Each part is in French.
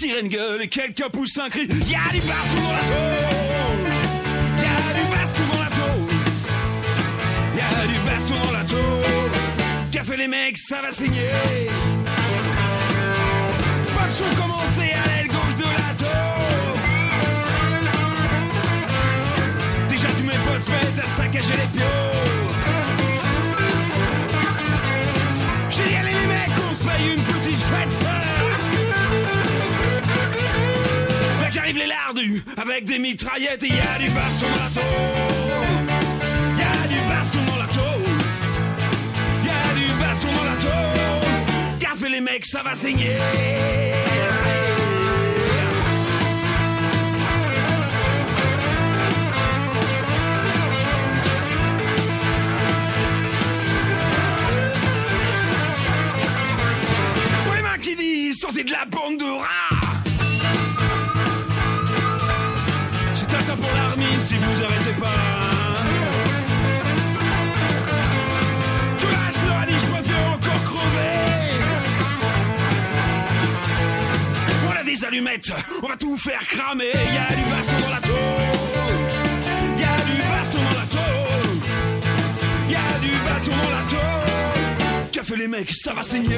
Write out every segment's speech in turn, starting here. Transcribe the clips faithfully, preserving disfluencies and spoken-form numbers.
sirènes gueulent et quelqu'un pousse un cri. Y'a du baston dans la tôle. Y'a du baston dans la tôle. Y'a du baston dans la tôle. Qu'a fait les mecs, ça va saigner. Pas de son commencé à l'aile gauche de la tôle. Déjà tous mes potes se mettent à saccager les pions. J'ai dit allez les mecs, on se paye une petite fête. Fait que j'arrive les lardus avec des mitraillettes et y'a du baston dans la tôle. Y'a du baston dans la tôle. Y'a du baston dans la tôle. Qu'a fait les mecs, ça va saigner. Qui dit sortez de la bande de rats. C'est un temps pour l'armée si vous arrêtez pas. Tout lâche leur a dit je préfère encore crever. On a des allumettes, on va tout faire cramer. Y'a du baston dans la tôle. Y'a du baston dans la tôle. Y'a du baston dans la tôle. Qu'a fait les mecs, ça va saigner.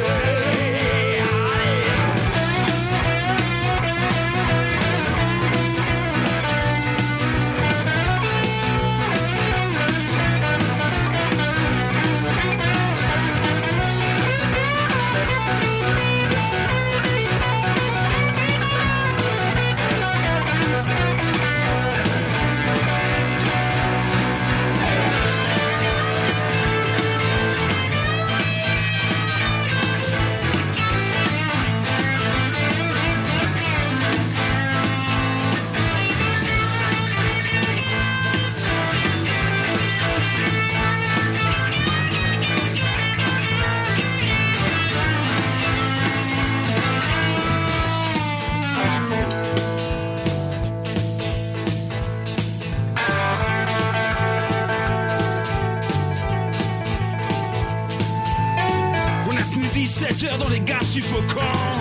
dix-sept heures dans les gaz suffocants.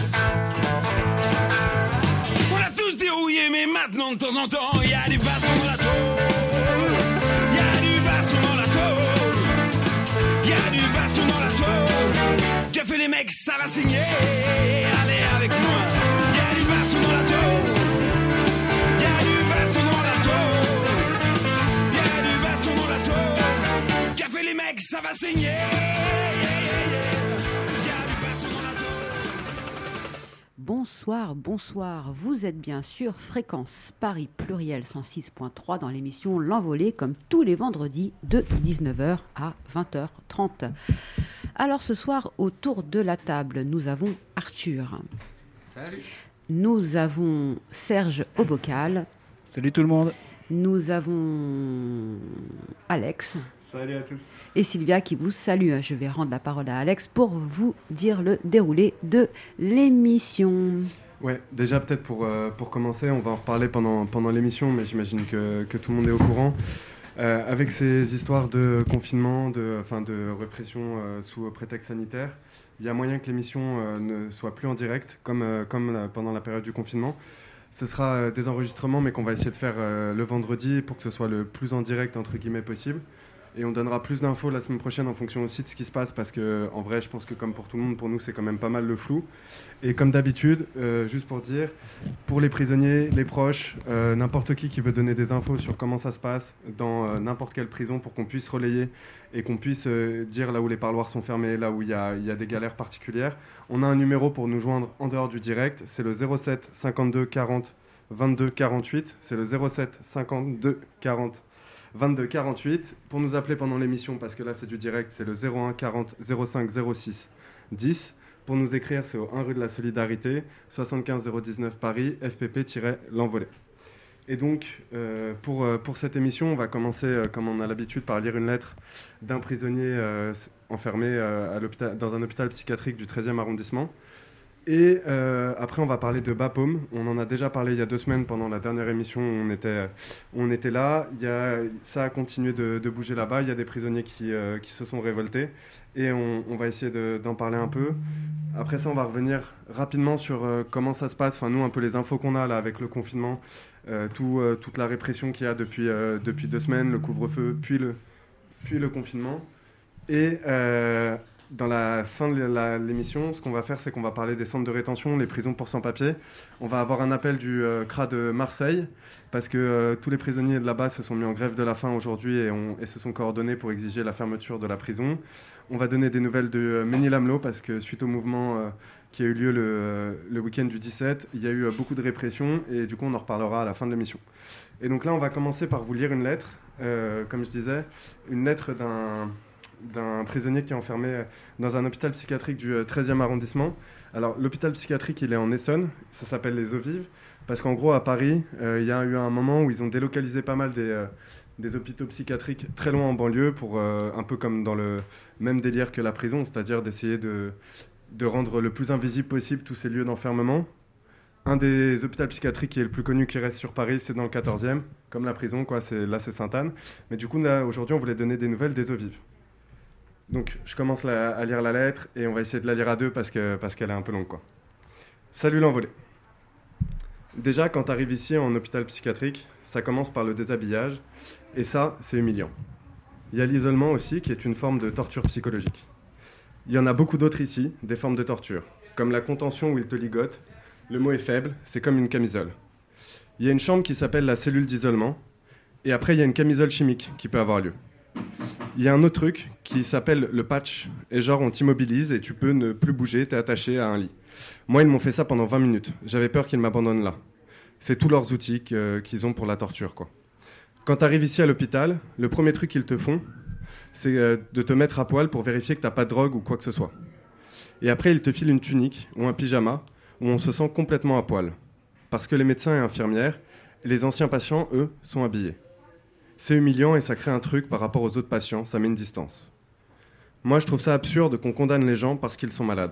On a tous dérouillé, mais maintenant de temps en temps, y a du baston dans la tôle. Y a du baston dans la tôle. Y a du baston dans la tôle. Qu'a fait les mecs, ça va saigner. Allez avec moi. Y a du baston dans la tôle. Y a du baston dans la tôle. Y a du baston dans la tôle. Qu'a fait les mecs, ça va saigner. Bonsoir, bonsoir, vous êtes bien sûr Fréquence Paris Pluriel cent six point trois dans l'émission L'Envolée comme tous les vendredis de dix-neuf heures à vingt heures trente. Alors ce soir autour de la table nous avons Arthur. Salut. Nous avons Serge au bocal. Salut tout le monde. Nous avons Alex. Salut à tous. Et Sylvia qui vous salue. Je vais rendre la parole à Alex pour vous dire le déroulé de l'émission. Ouais, déjà peut-être pour, euh, pour commencer, on va en reparler pendant, pendant l'émission, mais j'imagine que, que tout le monde est au courant. Euh, avec ces histoires de confinement, de, enfin de répression euh, sous prétexte sanitaire, il y a moyen que l'émission euh, ne soit plus en direct, comme, euh, comme euh, pendant la période du confinement. Ce sera euh, des enregistrements, mais qu'on va essayer de faire euh, le vendredi pour que ce soit le plus en direct, entre guillemets, possible. Et on donnera plus d'infos la semaine prochaine en fonction aussi de ce qui se passe, parce que en vrai, je pense que comme pour tout le monde, pour nous, c'est quand même pas mal le flou. Et comme d'habitude, euh, juste pour dire, pour les prisonniers, les proches, euh, n'importe qui qui veut donner des infos sur comment ça se passe dans euh, n'importe quelle prison pour qu'on puisse relayer et qu'on puisse euh, dire là où les parloirs sont fermés, là où il y a, y a des galères particulières, on a un numéro pour nous joindre en dehors du direct, c'est le zéro sept cinquante-deux quarante vingt-deux quarante-huit, c'est le zéro sept cinquante-deux quarante vingt-deux quarante-huit. Pour nous appeler pendant l'émission, parce que là c'est du direct, c'est le zéro un quarante zéro cinq zéro six dix. Pour nous écrire, c'est au un rue de la Solidarité, soixante-quinze zéro dix-neuf Paris, F P P-L'Envolée. Et donc, euh, pour, euh, pour cette émission, on va commencer, euh, comme on a l'habitude, par lire une lettre d'un prisonnier euh, enfermé euh, à l'hôpital, dans un hôpital psychiatrique du treizième arrondissement. Et euh, après, on va parler de Bapaume. On en a déjà parlé il y a deux semaines pendant la dernière émission où on était, on était là. Il y a, ça a continué de, de bouger là-bas. Il y a des prisonniers qui, euh, qui se sont révoltés. Et on, on va essayer de, d'en parler un peu. Après ça, on va revenir rapidement sur euh, comment ça se passe. Enfin, nous, un peu les infos qu'on a là avec le confinement, euh, tout, euh, toute la répression qu'il y a depuis, euh, depuis deux semaines, le couvre-feu, puis le, puis le confinement. Et... Euh, Dans la fin de la, l'émission, ce qu'on va faire, c'est qu'on va parler des centres de rétention, les prisons pour sans-papiers. On va avoir un appel du euh, C R A de Marseille, parce que euh, tous les prisonniers de là-bas se sont mis en grève de la faim aujourd'hui et, on, et se sont coordonnés pour exiger la fermeture de la prison. On va donner des nouvelles de euh, Ménil-Amelot, parce que suite au mouvement euh, qui a eu lieu le, euh, le week-end du dix-sept, il y a eu euh, beaucoup de répression, et du coup, on en reparlera à la fin de l'émission. Et donc là, on va commencer par vous lire une lettre, euh, comme je disais, une lettre d'un... d'un prisonnier qui est enfermé dans un hôpital psychiatrique du treizième arrondissement. Alors, l'hôpital psychiatrique, il est en Essonne, ça s'appelle les Eaux Vives, parce qu'en gros, à Paris, euh, il y a eu un moment où ils ont délocalisé pas mal des, euh, des hôpitaux psychiatriques très loin en banlieue, pour euh, un peu comme dans le même délire que la prison, c'est-à-dire d'essayer de, de rendre le plus invisible possible tous ces lieux d'enfermement. Un des hôpitaux psychiatriques qui est le plus connu qui reste sur Paris, c'est dans le quatorzième, comme la prison, quoi. C'est, là c'est Sainte-Anne. Mais du coup, là, aujourd'hui, on voulait donner des nouvelles des Eaux Vives. Donc, je commence la, à lire la lettre et on va essayer de la lire à deux parce, que, parce qu'elle est un peu longue, quoi. Salut l'envolé. Déjà, quand tu arrives ici en hôpital psychiatrique, ça commence par le déshabillage et ça, c'est humiliant. Il y a l'isolement aussi qui est une forme de torture psychologique. Il y en a beaucoup d'autres ici, des formes de torture, comme la contention où ils te ligotent. Le mot est faible, c'est comme une camisole. Il y a une chambre qui s'appelle la cellule d'isolement et après, il y a une camisole chimique qui peut avoir lieu. Il y a un autre truc qui s'appelle le patch, et genre on t'immobilise et tu peux ne plus bouger, t'es attaché à un lit. Moi, ils m'ont fait ça pendant vingt minutes. J'avais peur qu'ils m'abandonnent là. C'est tous leurs outils qu'ils ont pour la torture, quoi. Quand t'arrives ici à l'hôpital, le premier truc qu'ils te font, c'est de te mettre à poil pour vérifier que t'as pas de drogue ou quoi que ce soit. Et après, ils te filent une tunique ou un pyjama où on se sent complètement à poil. Parce que les médecins et infirmières, et les anciens patients, eux, sont habillés. C'est humiliant et ça crée un truc par rapport aux autres patients, ça met une distance. Moi, je trouve ça absurde qu'on condamne les gens parce qu'ils sont malades.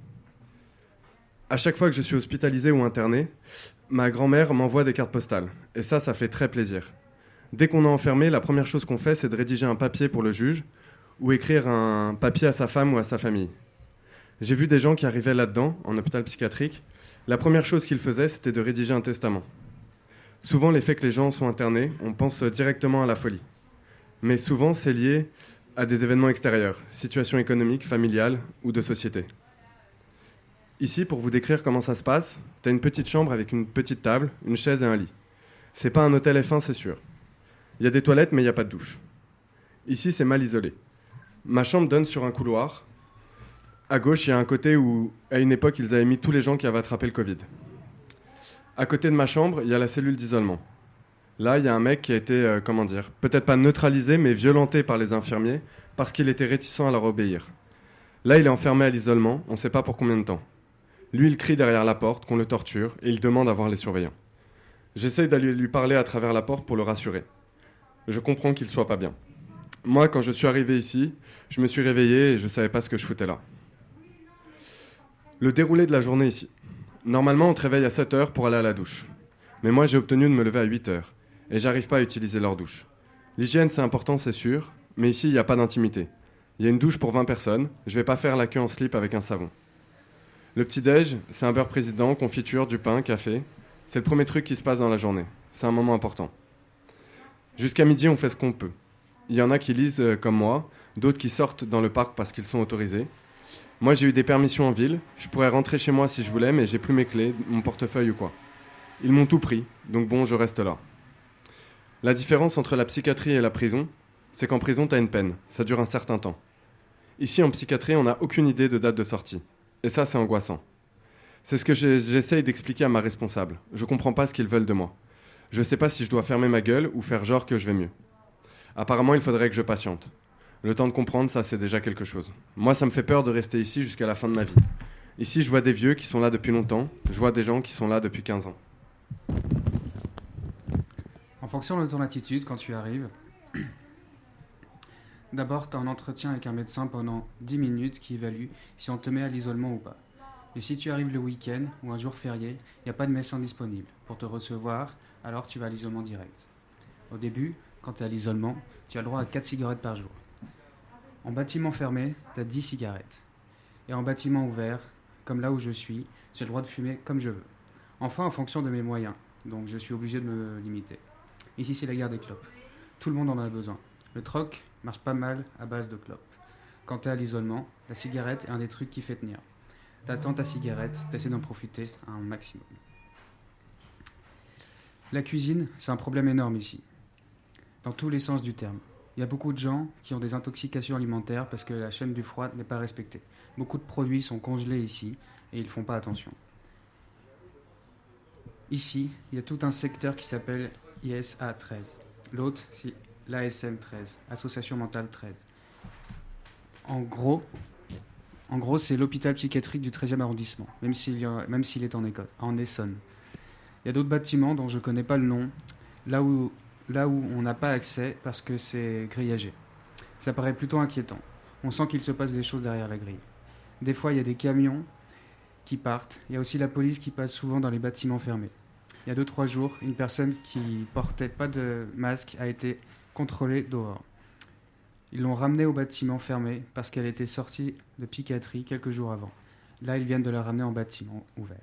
À chaque fois que je suis hospitalisé ou interné, ma grand-mère m'envoie des cartes postales. Et ça, ça fait très plaisir. Dès qu'on est enfermé, la première chose qu'on fait, c'est de rédiger un papier pour le juge ou écrire un papier à sa femme ou à sa famille. J'ai vu des gens qui arrivaient là-dedans, en hôpital psychiatrique. La première chose qu'ils faisaient, c'était de rédiger un testament. Souvent, les faits que les gens sont internés, on pense directement à la folie. Mais souvent, c'est lié à des événements extérieurs, situation économique, familiale ou de société. Ici, pour vous décrire comment ça se passe, tu as une petite chambre avec une petite table, une chaise et un lit. C'est pas un hôtel F un, c'est sûr. Il y a des toilettes, mais il n'y a pas de douche. Ici, c'est mal isolé. Ma chambre donne sur un couloir. À gauche, il y a un côté où, à une époque, ils avaient mis tous les gens qui avaient attrapé le Covid. À côté de ma chambre, il y a la cellule d'isolement. Là, il y a un mec qui a été, euh, comment dire, peut-être pas neutralisé, mais violenté par les infirmiers parce qu'il était réticent à leur obéir. Là, il est enfermé à l'isolement, on ne sait pas pour combien de temps. Lui, il crie derrière la porte qu'on le torture et il demande à voir les surveillants. J'essaye d'aller lui parler à travers la porte pour le rassurer. Je comprends qu'il soit pas bien. Moi, quand je suis arrivé ici, je me suis réveillé et je ne savais pas ce que je foutais là. Le déroulé de la journée ici. Normalement, on te réveille à sept heures pour aller à la douche. Mais moi, j'ai obtenu de me lever à huit heures. Et j'arrive pas à utiliser leur douche. L'hygiène, c'est important, c'est sûr. Mais ici, il n'y a pas d'intimité. Il y a une douche pour vingt personnes. Je vais pas faire la queue en slip avec un savon. Le petit-déj, c'est un beurre président, confiture, du pain, café. C'est le premier truc qui se passe dans la journée. C'est un moment important. Jusqu'à midi, on fait ce qu'on peut. Il y en a qui lisent euh, comme moi. D'autres qui sortent dans le parc parce qu'ils sont autorisés. Moi, j'ai eu des permissions en ville. Je pourrais rentrer chez moi si je voulais, mais j'ai plus mes clés, mon portefeuille ou quoi. Ils m'ont tout pris, donc bon, je reste là. La différence entre la psychiatrie et la prison, c'est qu'en prison, t'as une peine. Ça dure un certain temps. Ici, en psychiatrie, on n'a aucune idée de date de sortie. Et ça, c'est angoissant. C'est ce que j'essaye d'expliquer à ma responsable. Je comprends pas ce qu'ils veulent de moi. Je sais pas si je dois fermer ma gueule ou faire genre que je vais mieux. Apparemment, il faudrait que je patiente. Le temps de comprendre, ça, c'est déjà quelque chose. Moi, ça me fait peur de rester ici jusqu'à la fin de ma vie. Ici, je vois des vieux qui sont là depuis longtemps. Je vois des gens qui sont là depuis quinze ans. En fonction de ton attitude, quand tu arrives, d'abord, tu as un entretien avec un médecin pendant dix minutes qui évalue si on te met à l'isolement ou pas. Et si tu arrives le week-end ou un jour férié, il n'y a pas de médecin disponible pour te recevoir, alors tu vas à l'isolement direct. Au début, quand tu es à l'isolement, tu as le droit à quatre cigarettes par jour. En bâtiment fermé, tu as dix cigarettes. Et en bâtiment ouvert, comme là où je suis, j'ai le droit de fumer comme je veux. Enfin, en fonction de mes moyens, donc je suis obligé de me limiter. Ici, c'est la guerre des clopes. Tout le monde en a besoin. Le troc marche pas mal à base de clopes. Quand tu es à l'isolement, la cigarette est un des trucs qui fait tenir. T'attends ta cigarette, t'essaies d'en profiter un maximum. La cuisine, c'est un problème énorme ici, dans tous les sens du terme. Il y a beaucoup de gens qui ont des intoxications alimentaires parce que la chaîne du froid n'est pas respectée. Beaucoup de produits sont congelés ici et ils ne font pas attention. Ici, il y a tout un secteur qui s'appelle I S A treize. L'autre, c'est l'A S M treize, Association Mentale treize. En gros, en gros, c'est l'hôpital psychiatrique du treizième arrondissement, même s'il, y a, même s'il est en, Éco- en Essonne. Il y a d'autres bâtiments dont je ne connais pas le nom, là où, là où on n'a pas accès parce que c'est grillagé. Ça paraît plutôt inquiétant. On sent qu'il se passe des choses derrière la grille. Des fois, il y a des camions qui partent. Il y a aussi la police qui passe souvent dans les bâtiments fermés. Il y a deux, trois jours, une personne qui portait pas de masque a été contrôlée dehors. Ils l'ont ramenée au bâtiment fermé parce qu'elle était sortie de psychiatrie quelques jours avant. Là, ils viennent de la ramener en bâtiment ouvert.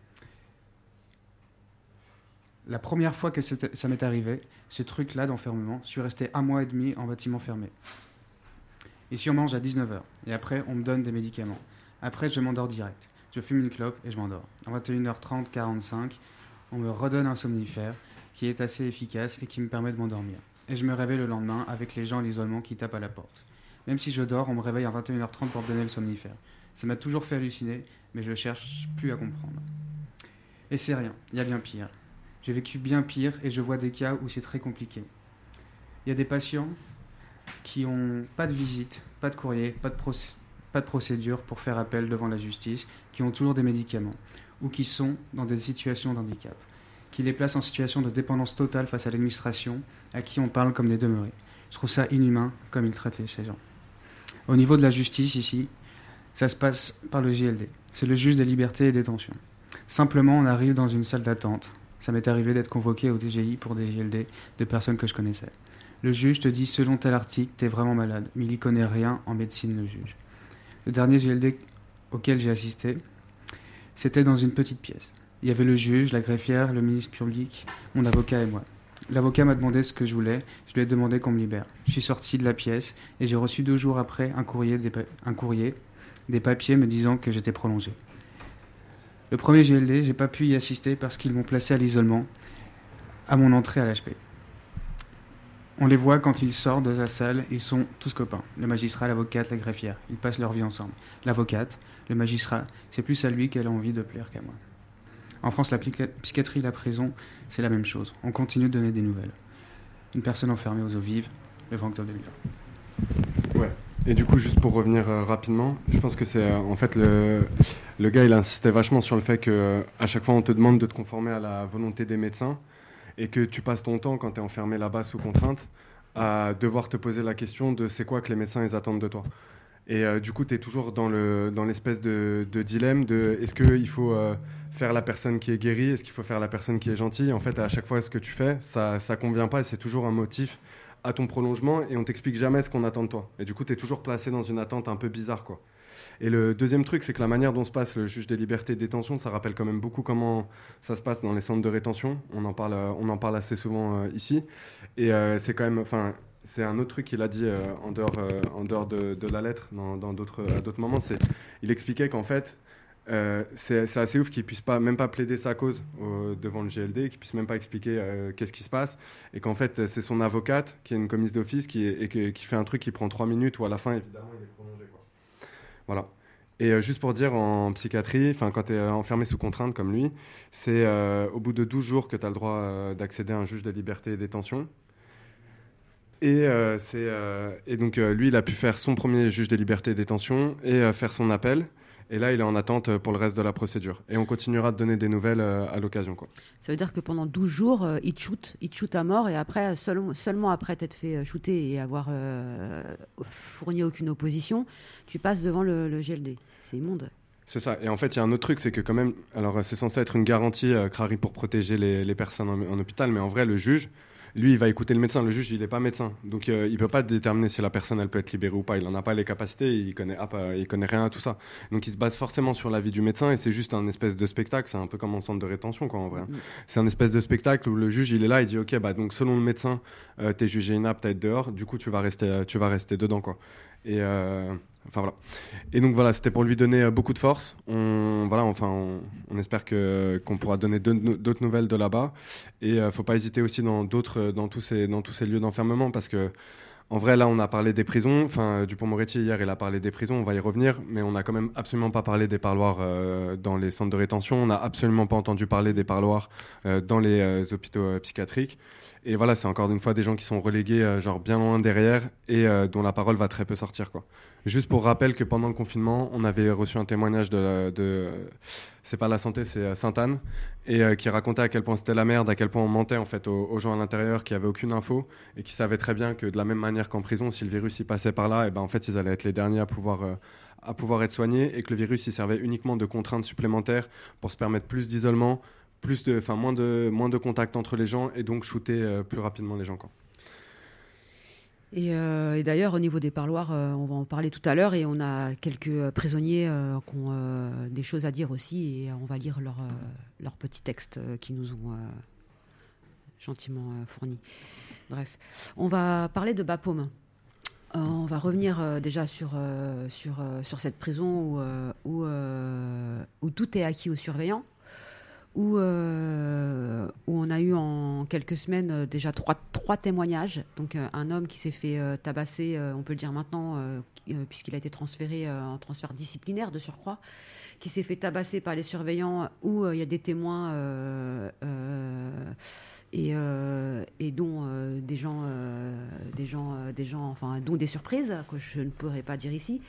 La première fois que ça m'est arrivé, ce truc-là d'enfermement, je suis resté un mois et demi en bâtiment fermé. Ici, on mange à dix-neuf heures. Et après, on me donne des médicaments. Après, je m'endors direct. Je fume une clope et je m'endors. À vingt et une heures trente, quarante-cinq, on me redonne un somnifère qui est assez efficace et qui me permet de m'endormir. Et je me réveille le lendemain avec les gens à l'isolement qui tapent à la porte. Même si je dors, on me réveille à vingt et une heures trente pour me donner le somnifère. Ça m'a toujours fait halluciner, mais je cherche plus à comprendre. Et c'est rien, il y a bien pire. J'ai vécu bien pire et je vois des cas où c'est très compliqué. Il y a des patients qui n'ont pas de visite, pas de courrier, pas de, procé- pas de procédure pour faire appel devant la justice, qui ont toujours des médicaments, ou qui sont dans des situations d'handicap, qui les placent en situation de dépendance totale face à l'administration, à qui on parle comme des demeurés. Je trouve ça inhumain, comme ils traitent ces gens. Au niveau de la justice, ici, ça se passe par le J L D. C'est le juge des libertés et détention. Simplement, on arrive dans une salle d'attente. Ça m'est arrivé d'être convoqué au D G I pour des J L D de personnes que je connaissais. Le juge te dit, selon tel article, t'es vraiment malade, mais il y connaît rien en médecine, le juge. Le dernier J L D auquel j'ai assisté, c'était dans une petite pièce. Il y avait le juge, la greffière, le ministre public, mon avocat et moi. L'avocat m'a demandé ce que je voulais, je lui ai demandé qu'on me libère. Je suis sorti de la pièce et j'ai reçu deux jours après un courrier, des, pa- un courrier, des papiers me disant que j'étais prolongé. Le premier G L D, j'ai pas pu y assister parce qu'ils m'ont placé à l'isolement à mon entrée à l'H P. On les voit quand ils sortent de la salle, ils sont tous copains. Le magistrat, l'avocate, la greffière, ils passent leur vie ensemble. L'avocate, le magistrat, c'est plus à lui qu'elle a envie de plaire qu'à moi. En France, la psychiatrie et la prison, c'est la même chose. On continue de donner des nouvelles. Une personne enfermée aux eaux vives, le vingt octobre deux mille vingt. Ouais. Et du coup, juste pour revenir euh, rapidement, je pense que c'est euh, en fait le, le gars, il insistait vachement sur le fait que euh, à chaque fois, on te demande de te conformer à la volonté des médecins et que tu passes ton temps quand tu es enfermé là-bas sous contrainte à devoir te poser la question de c'est quoi que les médecins ils attendent de toi. Et euh, du coup, tu es toujours dans, le, dans l'espèce de, de dilemme de est-ce qu'il faut euh, faire la personne qui est guérie, est-ce qu'il faut faire la personne qui est gentille. En fait, à chaque fois, ce que tu fais, ça ne convient pas et c'est toujours un motif à ton prolongement et on t'explique jamais ce qu'on attend de toi. Et du coup, tu es toujours placé dans une attente un peu bizarre, quoi. Et le deuxième truc, c'est que la manière dont se passe le juge des libertés et détention, ça rappelle quand même beaucoup comment ça se passe dans les centres de rétention. On en parle, on en parle assez souvent euh, ici. Et euh, c'est quand même... enfin. C'est un autre truc qu'il a dit euh, en dehors, euh, en dehors de, de la lettre, dans, dans d'autres, à d'autres moments. C'est, il expliquait qu'en fait, euh, c'est, c'est assez ouf qu'il ne puisse pas, même pas plaider sa cause euh, devant le G L D, qu'il ne puisse même pas expliquer euh, qu'est-ce qui se passe. Et qu'en fait, c'est son avocate, qui est une commise d'office, qui, est, et que, qui fait un truc qui prend trois minutes, où à la fin, évidemment, il est prolongé, quoi. Voilà. Et euh, juste pour dire, en psychiatrie, quand tu es enfermé sous contrainte comme lui, c'est euh, au bout de douze jours que tu as le droit euh, d'accéder à un juge de liberté et détention. Et, euh, c'est, euh, et donc, euh, lui, il a pu faire son premier juge des libertés et détention et euh, faire son appel. Et là, il est en attente pour le reste de la procédure. Et on continuera de donner des nouvelles euh, à l'occasion, quoi. Ça veut dire que pendant douze jours, euh, il te shoot, il te shoot à mort. Et après, seul, seulement après t'être fait shooter et avoir euh, fourni aucune opposition, tu passes devant le, le G L D. C'est immonde. C'est ça. Et en fait, il y a un autre truc, c'est que quand même, alors c'est censé être une garantie, euh, Crary, pour protéger les, les personnes en, en hôpital, mais en vrai, le juge, lui, il va écouter le médecin. Le juge, il n'est pas médecin. Donc, euh, il ne peut pas déterminer si la personne, elle peut être libérée ou pas. Il n'en a pas les capacités, il connaît, ah, pas, il connaît rien à tout ça. Donc, il se base forcément sur l'avis du médecin et c'est juste un espèce de spectacle. C'est un peu comme en centre de rétention, quoi, en vrai. Mmh. C'est un espèce de spectacle où le juge, il est là, il dit, OK, bah, donc, selon le médecin, euh, tu es jugé inapte à être dehors. Du coup, tu vas rester, tu vas rester dedans, quoi. Et... Euh... Enfin voilà. Et donc voilà, c'était pour lui donner euh, beaucoup de force. On voilà, enfin on, on espère que qu'on pourra donner de, d'autres nouvelles de là-bas. Et euh, faut pas hésiter aussi dans d'autres dans tous ces dans tous ces lieux d'enfermement parce que en vrai là on a parlé des prisons. Enfin Dupond-Moretti hier il a parlé des prisons. On va y revenir, mais on a quand même absolument pas parlé des parloirs euh, dans les centres de rétention. On n'a absolument pas entendu parler des parloirs euh, dans les euh, hôpitaux euh, psychiatriques. Et voilà, c'est encore une fois des gens qui sont relégués euh, genre bien loin derrière et euh, dont la parole va très peu sortir, quoi. Juste pour rappel que pendant le confinement, on avait reçu un témoignage de, de c'est pas la santé, c'est Sainte-Anne, et euh, qui racontait à quel point c'était la merde, à quel point on mentait en fait aux, aux gens à l'intérieur qui avaient aucune info et qui savaient très bien que de la même manière qu'en prison, si le virus il passait par là, et ben en fait ils allaient être les derniers à pouvoir euh, à pouvoir être soignés et que le virus il servait uniquement de contraintes supplémentaires pour se permettre plus d'isolement, plus de, enfin moins de moins de contact entre les gens et donc shooter euh, plus rapidement les gens, quoi. Et, euh, et d'ailleurs, au niveau des parloirs, euh, on va en parler tout à l'heure, et on a quelques prisonniers euh, qui ont euh, des choses à dire aussi, et on va lire leurs euh, leur petits textes euh, qu'ils nous ont euh, gentiment euh, fournis. Bref, on va parler de Bapaume. Euh, on va revenir euh, déjà sur, euh, sur, euh, sur cette prison où, euh, où, euh, où tout est acquis aux surveillants. Où, euh, où on a eu en quelques semaines euh, déjà trois, trois témoignages. Donc euh, un homme qui s'est fait euh, tabasser, euh, on peut le dire maintenant, euh, euh, puisqu'il a été transféré euh, en transfert disciplinaire de surcroît, qui s'est fait tabasser par les surveillants, où il euh, y a des témoins euh, euh, et, euh, et dont euh, des gens, euh, des gens, euh, des gens, enfin dont des surprises que je ne pourrais pas dire ici.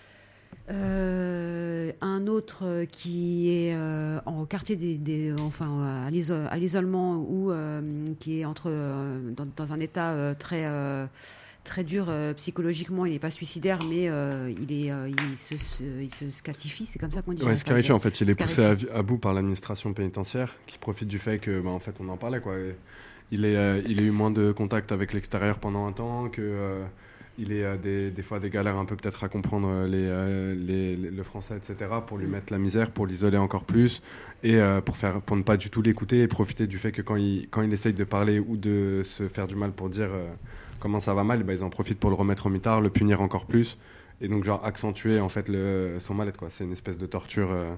Euh, un autre qui est euh, en quartier des, des enfin à, l'iso- à l'isolement ou euh, qui est entre euh, dans, dans un état euh, très euh, très dur euh, psychologiquement. Il n'est pas suicidaire, mais euh, il est euh, il se, se il se scatifie, c'est comme ça qu'on dit. Ouais, scarifie en fait. Il est poussé à, à bout par l'administration pénitentiaire qui profite du fait que bah, en fait on en parlait, quoi. Et il est euh, il a eu moins de contact avec l'extérieur pendant un temps que euh, il est euh, des, des fois des galères un peu peut-être à comprendre les, euh, les, les, le français, et cetera, pour lui mettre la misère, pour l'isoler encore plus, et euh, pour, faire, pour ne pas du tout l'écouter et profiter du fait que quand il, quand il essaye de parler ou de se faire du mal pour dire euh, comment ça va mal, bah, ils en profitent pour le remettre au mitard, le punir encore plus, et donc genre accentuer en fait le, son mal-être, quoi. C'est une espèce de torture. Euh...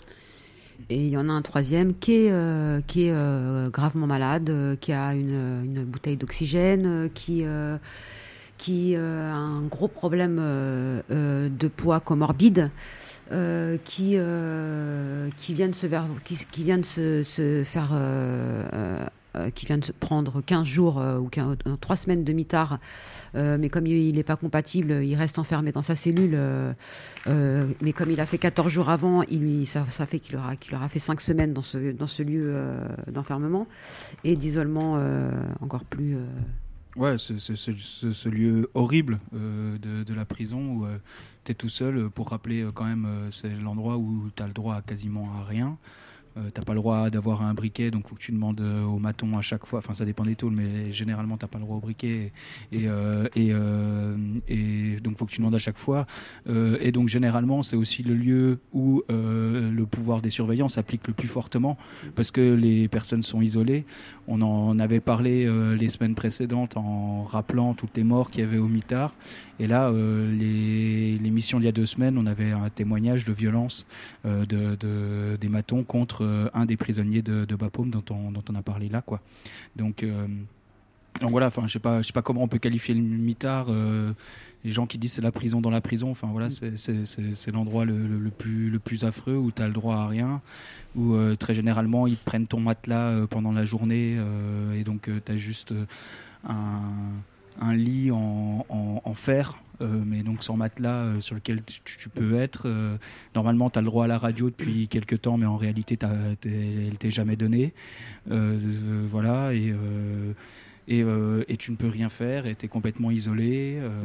Et il y en a un troisième qui est, euh, qui est euh, gravement malade, euh, qui a une, une bouteille d'oxygène, euh, qui... Euh, qui euh, a un gros problème euh, euh, de poids comorbide, euh, qui, euh, qui vient de se, ver- qui, qui vient de se, se faire... Euh, euh, qui vient de se prendre quinze jours euh, ou quinze, euh, trois semaines de mitard, euh, mais comme il n'est pas compatible, il reste enfermé dans sa cellule, euh, euh, mais comme il a fait quatorze jours avant, il lui, ça, ça fait qu'il aura, qu'il aura fait cinq semaines dans ce, dans ce lieu euh, d'enfermement et d'isolement euh, encore plus... Euh, Ouais, c'est, c'est, c'est, c'est ce lieu horrible euh, de, de la prison où euh, tu es tout seul. Pour rappeler euh, quand même, euh, c'est l'endroit où tu as le droit à quasiment à rien. Euh, t'as pas le droit d'avoir un briquet, donc faut que tu demandes euh, au maton à chaque fois. Enfin, ça dépend des tôles, mais généralement t'as pas le droit au briquet, et, et, euh, et, euh, et donc faut que tu demandes à chaque fois. Euh, et donc généralement, c'est aussi le lieu où euh, le pouvoir des surveillants s'applique le plus fortement, parce que les personnes sont isolées. On en avait parlé euh, les semaines précédentes en rappelant toutes les morts qu'il y avait au mitard. Et là, euh, les, l'émission d'il y a deux semaines, on avait un témoignage de violence euh, de, de, des matons contre euh, un des prisonniers de, de Bapaume dont on, dont on a parlé là, quoi. Donc, euh, donc voilà, enfin, je sais pas, je sais pas comment on peut qualifier le mitard. Euh, les gens qui disent c'est la prison dans la prison, enfin voilà, c'est, c'est, c'est, c'est l'endroit le, le, le, plus, le plus affreux où tu as le droit à rien, où euh, très généralement ils prennent ton matelas euh, pendant la journée euh, et donc euh, tu as juste euh, un un lit en, en, en fer, euh, mais donc sans matelas euh, sur lequel tu, tu peux être. Euh, normalement, tu as le droit à la radio depuis quelques temps, mais en réalité, elle t'est jamais donnée. Euh, euh, voilà, et, euh, et, euh, et tu ne peux rien faire, et tu es complètement isolé. Euh, mmh. Voilà.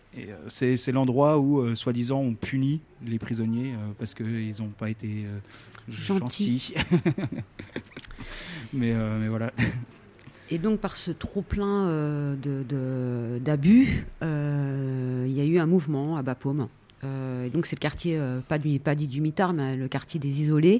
Et, euh, c'est, c'est l'endroit où, euh, soi-disant, on punit les prisonniers euh, parce qu'ils n'ont pas été euh, gentils. mais, euh, mais voilà. Et donc, par ce trop-plein euh, de, de, d'abus, euh, il y a eu un mouvement à Bapaume. Euh, et donc, c'est le quartier, euh, pas, du, pas dit du mitard, mais le quartier des isolés.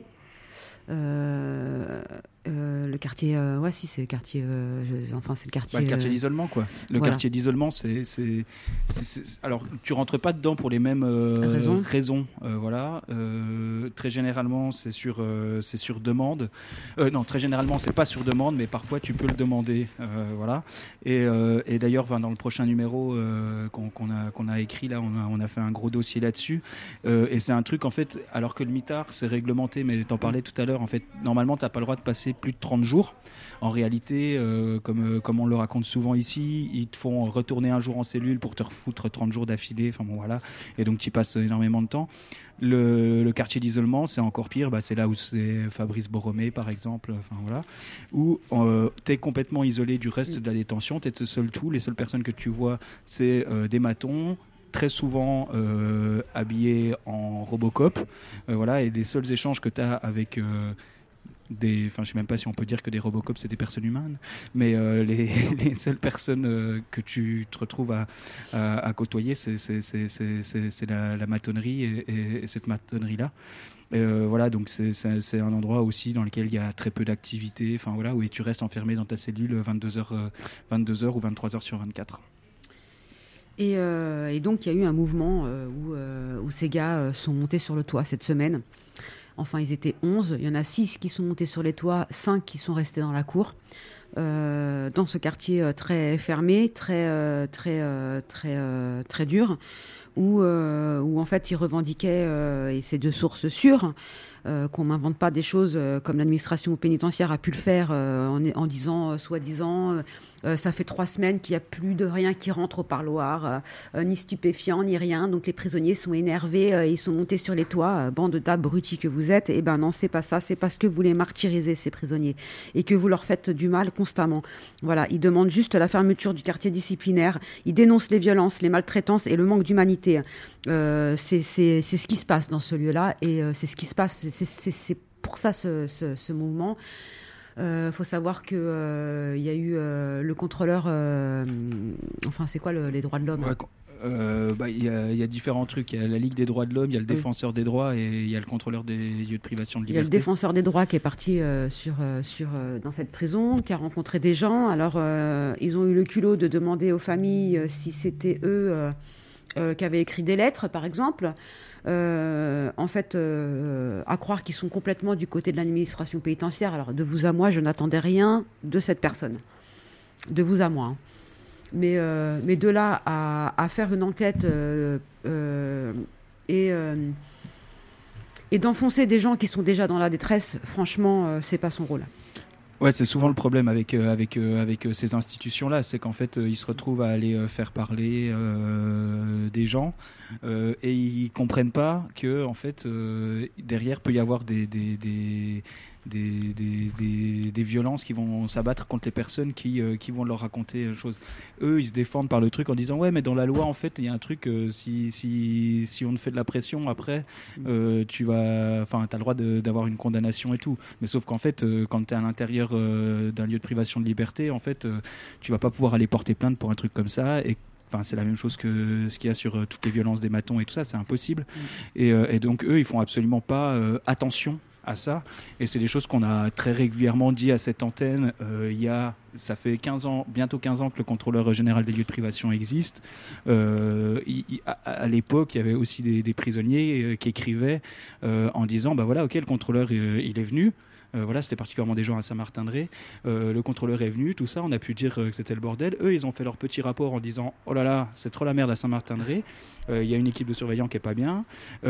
Euh, euh, le quartier, euh, ouais, si, c'est le quartier, euh, je, enfin, c'est le quartier. Bah, le quartier euh, d'isolement, quoi. Le voilà. quartier d'isolement, c'est, c'est, c'est, c'est. Alors, tu rentres pas dedans pour les mêmes euh, Raison. raisons, euh, voilà. Euh, très généralement, c'est sur, euh, c'est sur demande. Euh, non, très généralement, c'est pas sur demande, mais parfois tu peux le demander, euh, voilà. Et, euh, et d'ailleurs, ben, dans le prochain numéro euh, qu'on, qu'on a, qu'on a écrit là, on a, on a fait un gros dossier là-dessus. Euh, et c'est un truc, en fait, alors que le mitard, c'est réglementé, mais t'en parlais tout à l'heure. En fait, normalement, t'as pas le droit de passer plus de trente jours. En réalité, euh, comme, euh, comme on le raconte souvent ici, ils te font retourner un jour en cellule pour te refoutre trente jours d'affilée. Enfin bon, voilà. Et donc, tu y passes énormément de temps. Le, le quartier d'isolement, c'est encore pire. Bah, c'est là où c'est Fabrice Borromée, par exemple. Enfin, voilà. Où euh, tu es complètement isolé du reste de la détention. Tu es seul tout. Les seules personnes que tu vois, c'est euh, des matons. Très souvent euh, habillés en Robocop, euh, voilà, et les seuls échanges que tu as avec euh, des, enfin, je sais même pas si on peut dire que des Robocop c'est des personnes humaines, mais euh, les, les seules personnes euh, que tu te retrouves à, à, à côtoyer, c'est, c'est, c'est, c'est, c'est, c'est la, la matonnerie et, et, et cette matonnerie-là. Euh, voilà, donc c'est, c'est, c'est un endroit aussi dans lequel il y a très peu d'activité, enfin voilà, où tu restes enfermé dans ta cellule vingt-deux heures, euh, vingt-deux heures ou vingt-trois heures sur vingt-quatre. Et, euh, et donc, il y a eu un mouvement euh, où, euh, où ces gars euh, sont montés sur le toit cette semaine. Enfin, ils étaient onze. Il y en a six qui sont montés sur les toits, cinq qui sont restés dans la cour. Euh, dans ce quartier euh, très fermé, très, euh, très, euh, très, euh, très dur, où, euh, où en fait, ils revendiquaient, euh, et c'est de sources sûres, Euh, qu'on n'invente pas des choses euh, comme l'administration pénitentiaire a pu le faire euh, en, en disant, euh, soi-disant, euh, ça fait trois semaines qu'il n'y a plus de rien qui rentre au parloir, euh, euh, ni stupéfiant, ni rien. Donc les prisonniers sont énervés, euh, ils sont montés sur les toits, euh, bande d'abrutis que vous êtes. Eh ben non, c'est pas ça, c'est parce que vous les martyrisez, ces prisonniers, et que vous leur faites du mal constamment. Voilà, ils demandent juste la fermeture du quartier disciplinaire, ils dénoncent les violences, les maltraitances et le manque d'humanité. Euh, c'est, c'est, c'est ce qui se passe dans ce lieu-là, et euh, c'est ce qui se passe. C'est, c'est, c'est pour ça ce, ce, ce mouvement. Il euh, faut savoir qu'il euh, y a eu euh, le contrôleur. Euh, enfin, c'est quoi le, les droits de l'homme ouais, euh, bah, y, a, y a différents trucs. Il y a la Ligue des droits de l'homme, il y a le défenseur oui. des droits et il y a le contrôleur des lieux de privation de liberté. Il y a le défenseur des droits qui est parti euh, sur, euh, sur, euh, dans cette prison, qui a rencontré des gens. Alors, euh, ils ont eu le culot de demander aux familles euh, si c'était eux euh, euh, qui avaient écrit des lettres, par exemple. Euh, en fait, euh, à croire qu'ils sont complètement du côté de l'administration pénitentiaire. Alors, de vous à moi, je n'attendais rien de cette personne. De vous à moi. Hein. Mais, euh, mais de là à, à faire une enquête euh, euh, et, euh, et d'enfoncer des gens qui sont déjà dans la détresse, franchement, euh, c'est pas son rôle. Ouais, c'est souvent le problème avec euh, avec euh, avec euh, ces institutions-là, c'est qu'en fait euh, ils se retrouvent à aller euh, faire parler euh, des gens euh, et ils comprennent pas que en fait euh, derrière peut y avoir des des des Des, des, des, des violences qui vont s'abattre contre les personnes qui, euh, qui vont leur raconter des choses. Eux, ils se défendent par le truc en disant ouais, mais dans la loi, en fait, il y a un truc, euh, si, si, si on te fait de la pression après, euh, tu vas, enfin, t'as le droit de, d'avoir une condamnation et tout. Mais sauf qu'en fait, euh, quand t'es à l'intérieur euh, d'un lieu de privation de liberté, en fait, euh, tu vas pas pouvoir aller porter plainte pour un truc comme ça. Et Enfin, c'est la même chose que ce qu'il y a sur euh, toutes les violences des matons et tout ça, c'est impossible. Mmh. Et, euh, et donc, eux, ils font absolument pas euh, attention à ça. Et c'est des choses qu'on a très régulièrement dit à cette antenne. Euh, il y a, ça fait quinze ans, bientôt quinze ans que le contrôleur général des lieux de privation existe. Euh, il, il, à, à l'époque, il y avait aussi des, des prisonniers euh, qui écrivaient euh, en disant, bah voilà, ok, le contrôleur, euh, il est venu. Euh, voilà, c'était particulièrement des gens à Saint-Martin-de-Ré. Euh, le contrôleur est venu, tout ça, on a pu dire euh, que c'était le bordel. Eux, ils ont fait leur petit rapport en disant « Oh là là, c'est trop la merde à Saint-Martin-de-Ré. Il euh, y a une équipe de surveillants qui est pas bien. Euh, »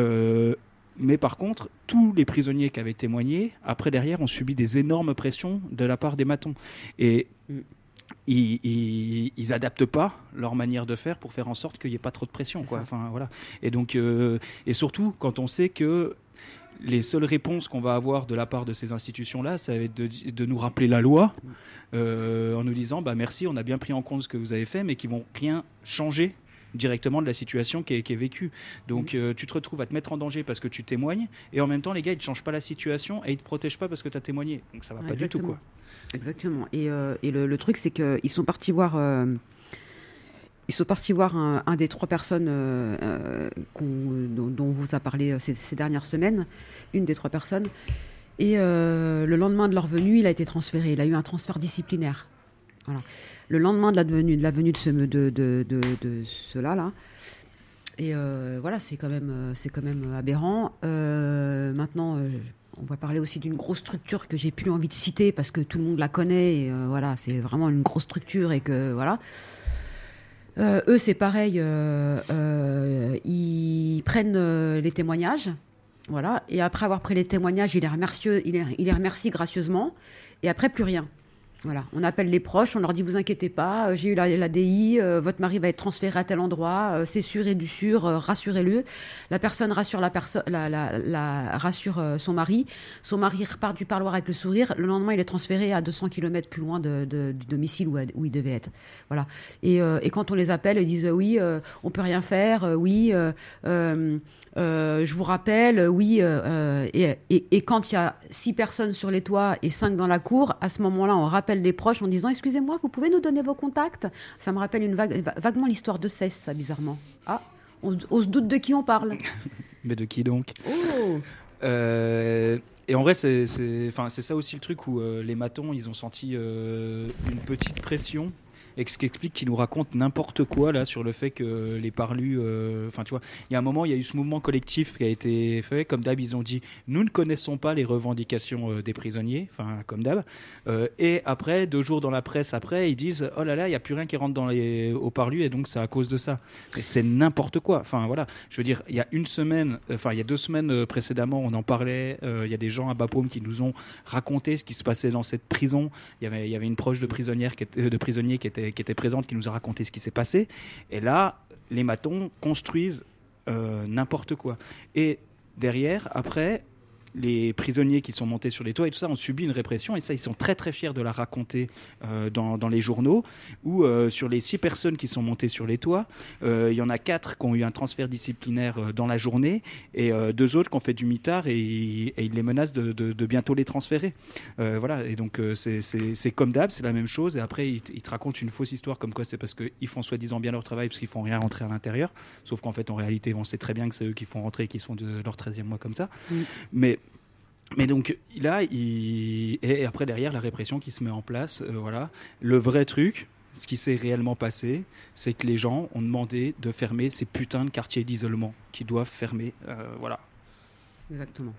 Mais par contre, tous les prisonniers qui avaient témoigné, après derrière, ont subi des énormes pressions de la part des matons. Et ils, ils, ils adaptent pas leur manière de faire pour faire en sorte qu'il n'y ait pas trop de pression, quoi. Enfin, voilà. Et donc, euh, et surtout quand on sait que les seules réponses qu'on va avoir de la part de ces institutions-là, ça va être de, de nous rappeler la loi euh, en nous disant bah, « merci, on a bien pris en compte ce que vous avez fait », mais qui ne vont rien changer directement de la situation qui est, qui est vécue. Donc euh, tu te retrouves à te mettre en danger parce que tu témoignes, et en même temps les gars ils ne changent pas la situation et ils ne te protègent pas parce que tu as témoigné. Donc ça va Ah, pas du tout, exactement. quoi. Exactement. Et, euh, et le, le truc, c'est qu'ils sont partis voir, euh, ils sont partis voir un, un des trois personnes euh, euh, qu'on- dont, dont on vous a parlé euh, ces, ces dernières semaines, une des trois personnes. Et euh, le lendemain de leur venue, il a été transféré. Il a eu un transfert disciplinaire. Voilà. Le lendemain de la venue de, la venue de, ce, de, de, de, de ceux-là, là. Et euh, voilà, c'est quand même, euh, c'est quand même aberrant. Euh, maintenant, euh, on va parler aussi d'une grosse structure que j'ai plus envie de citer parce que tout le monde la connaît. Et, euh, voilà, c'est vraiment une grosse structure et que voilà. Euh, eux, c'est pareil. Euh, euh, ils prennent euh, les témoignages, voilà. Et après avoir pris les témoignages, ils les remercient, ils les, ils les remercient gracieusement. Et après, plus rien. Voilà, on appelle les proches, on leur dit vous inquiétez pas, euh, j'ai eu la, la D I, euh, votre mari va être transféré à tel endroit, euh, c'est sûr et du sûr, euh, rassurez-le. La personne rassure la personne, la, la, la- rassure euh, son mari. Son mari repart du parloir avec le sourire. Le lendemain, il est transféré à deux cents kilomètres plus loin de, de- du domicile où, où il devait être. Voilà. Et, euh, et quand on les appelle, ils disent euh, oui, euh, on peut rien faire, euh, oui, euh, euh, euh, je vous rappelle, euh, oui. euh, euh, et, et, et quand il y a six personnes sur les toits et cinq dans la cour, à ce moment-là, on rappelle les proches en disant excusez-moi, vous pouvez nous donner vos contacts. Ça me rappelle une vague, va- vaguement l'histoire de Cesse, ça, bizarrement. Ah, on, se- on se doute de qui on parle. Mais de qui donc? Oh, Euh, et en vrai, c'est, c'est, enfin, c'est ça aussi le truc où euh, les matons, ils ont senti euh, une petite pression, et ce qui explique qu'ils nous racontent n'importe quoi là sur le fait que les parlus, euh, enfin tu vois, il y a un moment, il y a eu ce mouvement collectif qui a été fait, comme d'hab, ils ont dit nous ne connaissons pas les revendications euh, des prisonniers, enfin comme d'hab, Euh, et après deux jours dans la presse après, ils disent oh là là, il y a plus rien qui rentre dans les aux parlus et donc c'est à cause de ça. Et c'est n'importe quoi. Enfin voilà, je veux dire, il y a une semaine, enfin il y a deux semaines euh, précédemment, on en parlait, euh, il y a des gens à Bapaume qui nous ont raconté ce qui se passait dans cette prison. Il y avait il y avait une proche de prisonnière qui était, de prisonnier qui était qui était présente, qui nous a raconté ce qui s'est passé. Et là, les matons construisent euh, n'importe quoi. Et derrière, après, les prisonniers qui sont montés sur les toits et tout ça ont subi une répression, et ça, ils sont très très fiers de la raconter euh, dans, dans les journaux, où euh, sur les six personnes qui sont montées sur les toits, euh, il y en a quatre qui ont eu un transfert disciplinaire euh, dans la journée, et euh, deux autres qui ont fait du mitard, et, et ils les menacent de, de, de bientôt les transférer. Euh, voilà, et donc euh, c'est, c'est, c'est comme d'hab, c'est la même chose, et après ils, te- ils te racontent une fausse histoire comme quoi c'est parce qu'ils font soi-disant bien leur travail parce qu'ils font rien rentrer à l'intérieur, sauf qu'en fait en réalité on sait très bien que c'est eux qui font rentrer et qui sont de leur treizième mois comme ça. Mm. Mais mais donc là, il... et après derrière la répression qui se met en place, euh, voilà. Le vrai truc, ce qui s'est réellement passé, c'est que les gens ont demandé de fermer ces putains de quartiers d'isolement qui doivent fermer, euh, voilà. exactement.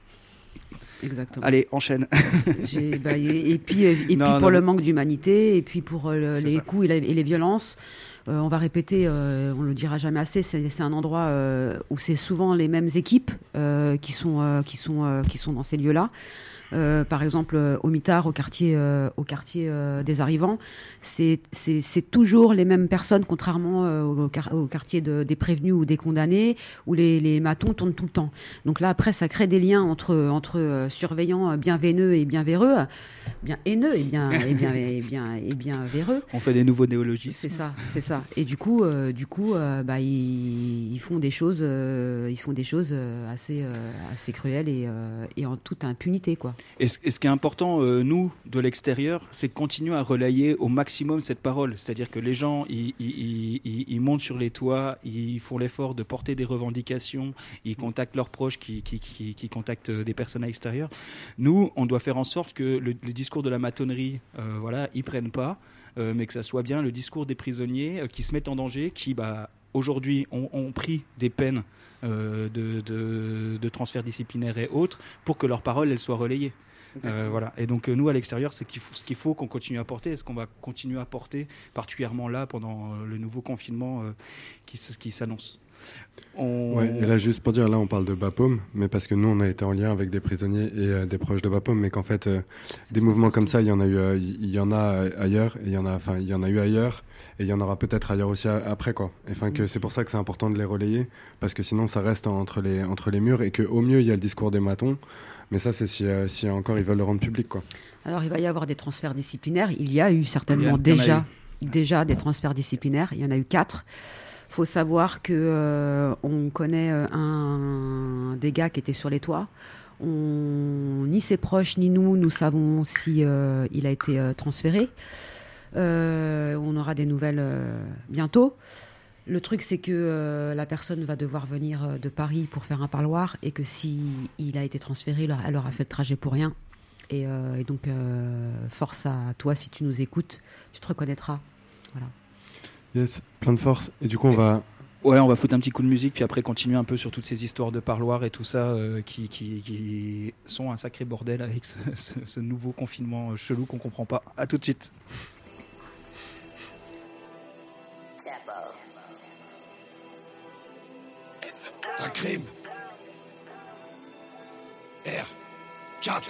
Exactement. Allez, enchaîne. J'ai- bah, et, et puis, et, puis Non, pour non, le mais- manque d'humanité, et puis pour euh, le- C'est les ça. coups et, la- et les violences, euh, on va répéter, euh, on le dira jamais assez, c'est, c'est un endroit euh, où c'est souvent les mêmes équipes euh, qui, sont, euh, qui, sont, euh, qui sont dans ces lieux-là. Euh, par exemple, euh, au Mitard, au quartier, euh, au quartier euh, des arrivants, c'est, c'est, c'est toujours les mêmes personnes, contrairement euh, au, quar- au quartier de- des prévenus ou des condamnés, où les, les matons tournent tout le temps. Donc là, après, ça crée des liens entre, entre euh, surveillants bien veineux et bien véreux, bien haineux et bien, et bien, et bien, et bien véreux. On fait des nouveaux néologismes. C'est ça, c'est ça. Et du coup, euh, du coup, euh, bah, ils, ils font des choses, euh, ils font des choses euh, assez, euh, assez cruelles et, euh, et en toute impunité, quoi. Et ce, et ce qui est important, euh, nous, de l'extérieur, c'est de continuer à relayer au maximum cette parole. C'est-à-dire que les gens, ils, ils- ils- ils montent sur les toits, ils font l'effort de porter des revendications, ils contactent leurs proches qui, qui, qui, qui contactent des personnes à l'extérieur. Nous, on doit faire en sorte que le, le discours de la matonnerie, euh, voilà, ils prennent pas, euh, mais que ça soit bien le discours des prisonniers euh, qui se mettent en danger, qui, bah, aujourd'hui, ont, ont pris des peines euh, de, de, de transfert disciplinaire et autres pour que leurs paroles elles soient relayées. Euh, voilà. Et donc euh, nous à l'extérieur, c'est qu'il faut, ce qu'il faut qu'on continue à porter, et ce qu'on va continuer à porter, particulièrement là pendant euh, le nouveau confinement euh, qui, s- qui s'annonce. On... Ouais, et là, juste pour dire, là, on parle de Bapaume, mais parce que nous, on a été en lien avec des prisonniers et euh, des proches de Bapaume, mais qu'en fait, euh, des mouvements comme ça, il y en a eu, euh, il y en a euh, ailleurs, et il y en a, enfin, il y en a eu ailleurs, et il y en aura peut-être ailleurs aussi a- après, quoi. Et enfin, que c'est pour ça que c'est important de les relayer, parce que sinon, ça reste entre les, entre les murs, et que au mieux, il y a le discours des matons, mais ça, c'est si, euh, si encore ils veulent le rendre public, quoi. Alors, il va y avoir des transferts disciplinaires. Il y a eu certainement Il y en a déjà, déjà des transferts disciplinaires. Il y en a eu quatre. faut savoir que euh, on connaît euh, un, des gars qui étaient sur les toits. On, ni ses proches ni nous, nous savons si euh, il a été euh, transféré. Euh, on aura des nouvelles euh, bientôt. Le truc, c'est que euh, la personne va devoir venir euh, de Paris pour faire un parloir et que si il a été transféré, elle aura fait le trajet pour rien. Et, euh, et donc, euh, force à toi, si tu nous écoutes, tu te reconnaîtras. Voilà. Yes, plein de force. Et du coup, on va... Ouais, on va foutre un petit coup de musique, puis après continuer un peu sur toutes ces histoires de parloirs et tout ça, euh, qui, qui, qui sont un sacré bordel avec ce, ce, ce nouveau confinement chelou qu'on comprend pas. À tout de suite. La crime R quatre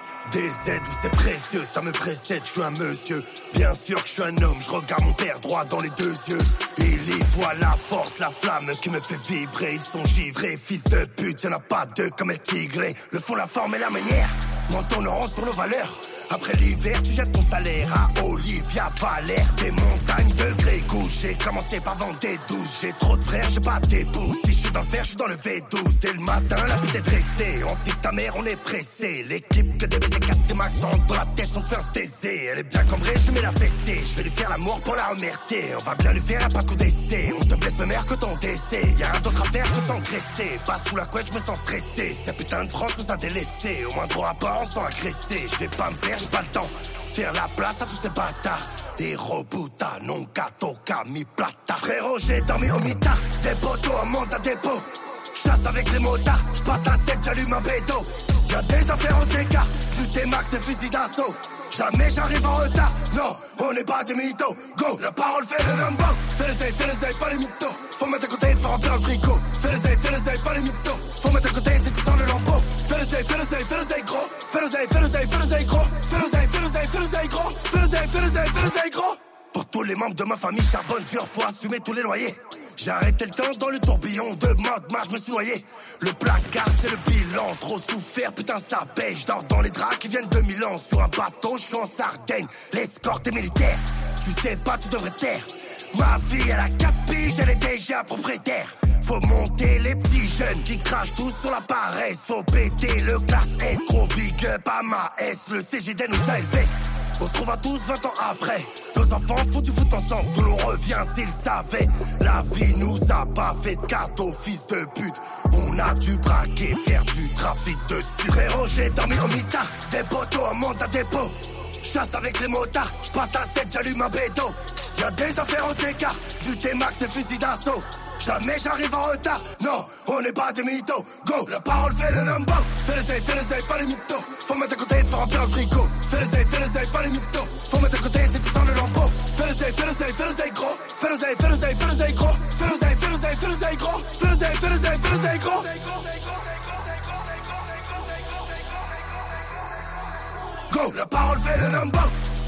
D Z, oui c'est précieux, ça me précède, je suis un monsieur. Bien sûr que je suis un homme, je regarde mon père droit dans les deux yeux. Il y voit la force, la flamme qui me fait vibrer. Ils sont givrés, fils de pute, y'en a pas deux comme El Tigre. Le fond, la forme et la manière m'entonneront sur nos valeurs. Après l'hiver, tu jettes ton salaire à Olivia Valère. Des montagnes de Grégou. J'ai commencé par vendre des douze. J'ai trop de frères, j'ai pas d'épouse. Si je suis dans le fer, je suis dans le V douze. Dès le matin, la pute est dressée. On pique ta mère, on est pressé. L'équipe que des baisers quatre T Max rentre dans la tête, on te fait un stésé. Elle est bien cambrée, je mets la fessée. Je vais lui faire l'amour pour la remercier. On va bien lui faire un pas de coup d'essai. On te blesse même mère que ton décès. Y'a rien d'autre à faire que s'engraisser. Pas sous la couette, je me sens stressé. Cette putain de France nous a délaissés. Au moins droit à part, on s'en agressé. Je vais pas me perdre, j'ai pas le temps. Faire la place à tous ces bâtards. Des robuta, non toca, mi plata. Frérot, j'ai dormi au mitard. Des poteaux en monte à dépôt. Chasse avec les motards. J'passe la sec, j'allume un bédo. Y'a des affaires au dégâts. Du T-Max et fusil d'assaut. Jamais j'arrive en retard. Non, on n'est pas des mythos. Go, la parole fait le number. Fais les ailes, fais les ailes, pas les mythos. Faut mettre à côté, faut remplir le frigo. Fais les ailes, fais les ailes, pas les mythos. Faut mettre à côté, c'est tout dans le lambeau. Fais les ailes, fais les ailes, fais les ailes, gros. Fais les ailes, fais les ailes, fais les ailes, gros. Fais les ailes, fais les ailes, fais les ailes, gros. Fais les ailes, fais les ailes, fais les ailes, gros. Pour tous les membres de ma famille, charbonne dur, faut assumer tous les loyers. J'ai arrêté le temps dans le tourbillon de mode, marche, je me suis noyé. Le placard, c'est le bilan, trop souffert, putain ça paye. Je dors dans les draps qui viennent de Milan. Sur un bateau, je suis en Sardaigne, l'escorte est militaire. Tu sais pas, tu devrais taire. Ma fille, elle a quatre piges, elle est déjà propriétaire. Faut monter les petits jeunes qui crachent tous sur la paresse. Faut péter le classe S, gros big up à ma S. Le C G D nous a élevés. On se trouve à tous vingt ans après. Nos enfants font du foot ensemble, tout nous revient s'ils savaient. La vie nous a pas fait de cadeaux, fils de pute. On a dû braquer, faire du trafic de stupes. Frérot, j'ai dormi au mitard. Des poteaux en monte à dépôt. Chasse avec les motards, j'passe la sec, j'allume un bédo. Y'a des affaires au dégâts, du T-Max et fusil d'assaut. Jamais j'arrive en retard, non, on n'est pas des mythos. Go, la parole fait le number. Fais les ailes, fais les ailes, pas les mythos. Faut mettre à côté, faut remplir le frigo. Fais les ailes, fais les ailes, pas les mythos. Faut mettre à côté, c'est tout dans le lambeau. Fais les ailes, fais les ailes, fais les ailes, gros. Fais les ailes, fais les ailes, fais les ailes, gros. Fais les ailes, fais les ailes, fais les ailes, gros. Fais les ailes, fais les ailes, fais les ailes, gros. Go, la parole fait le number.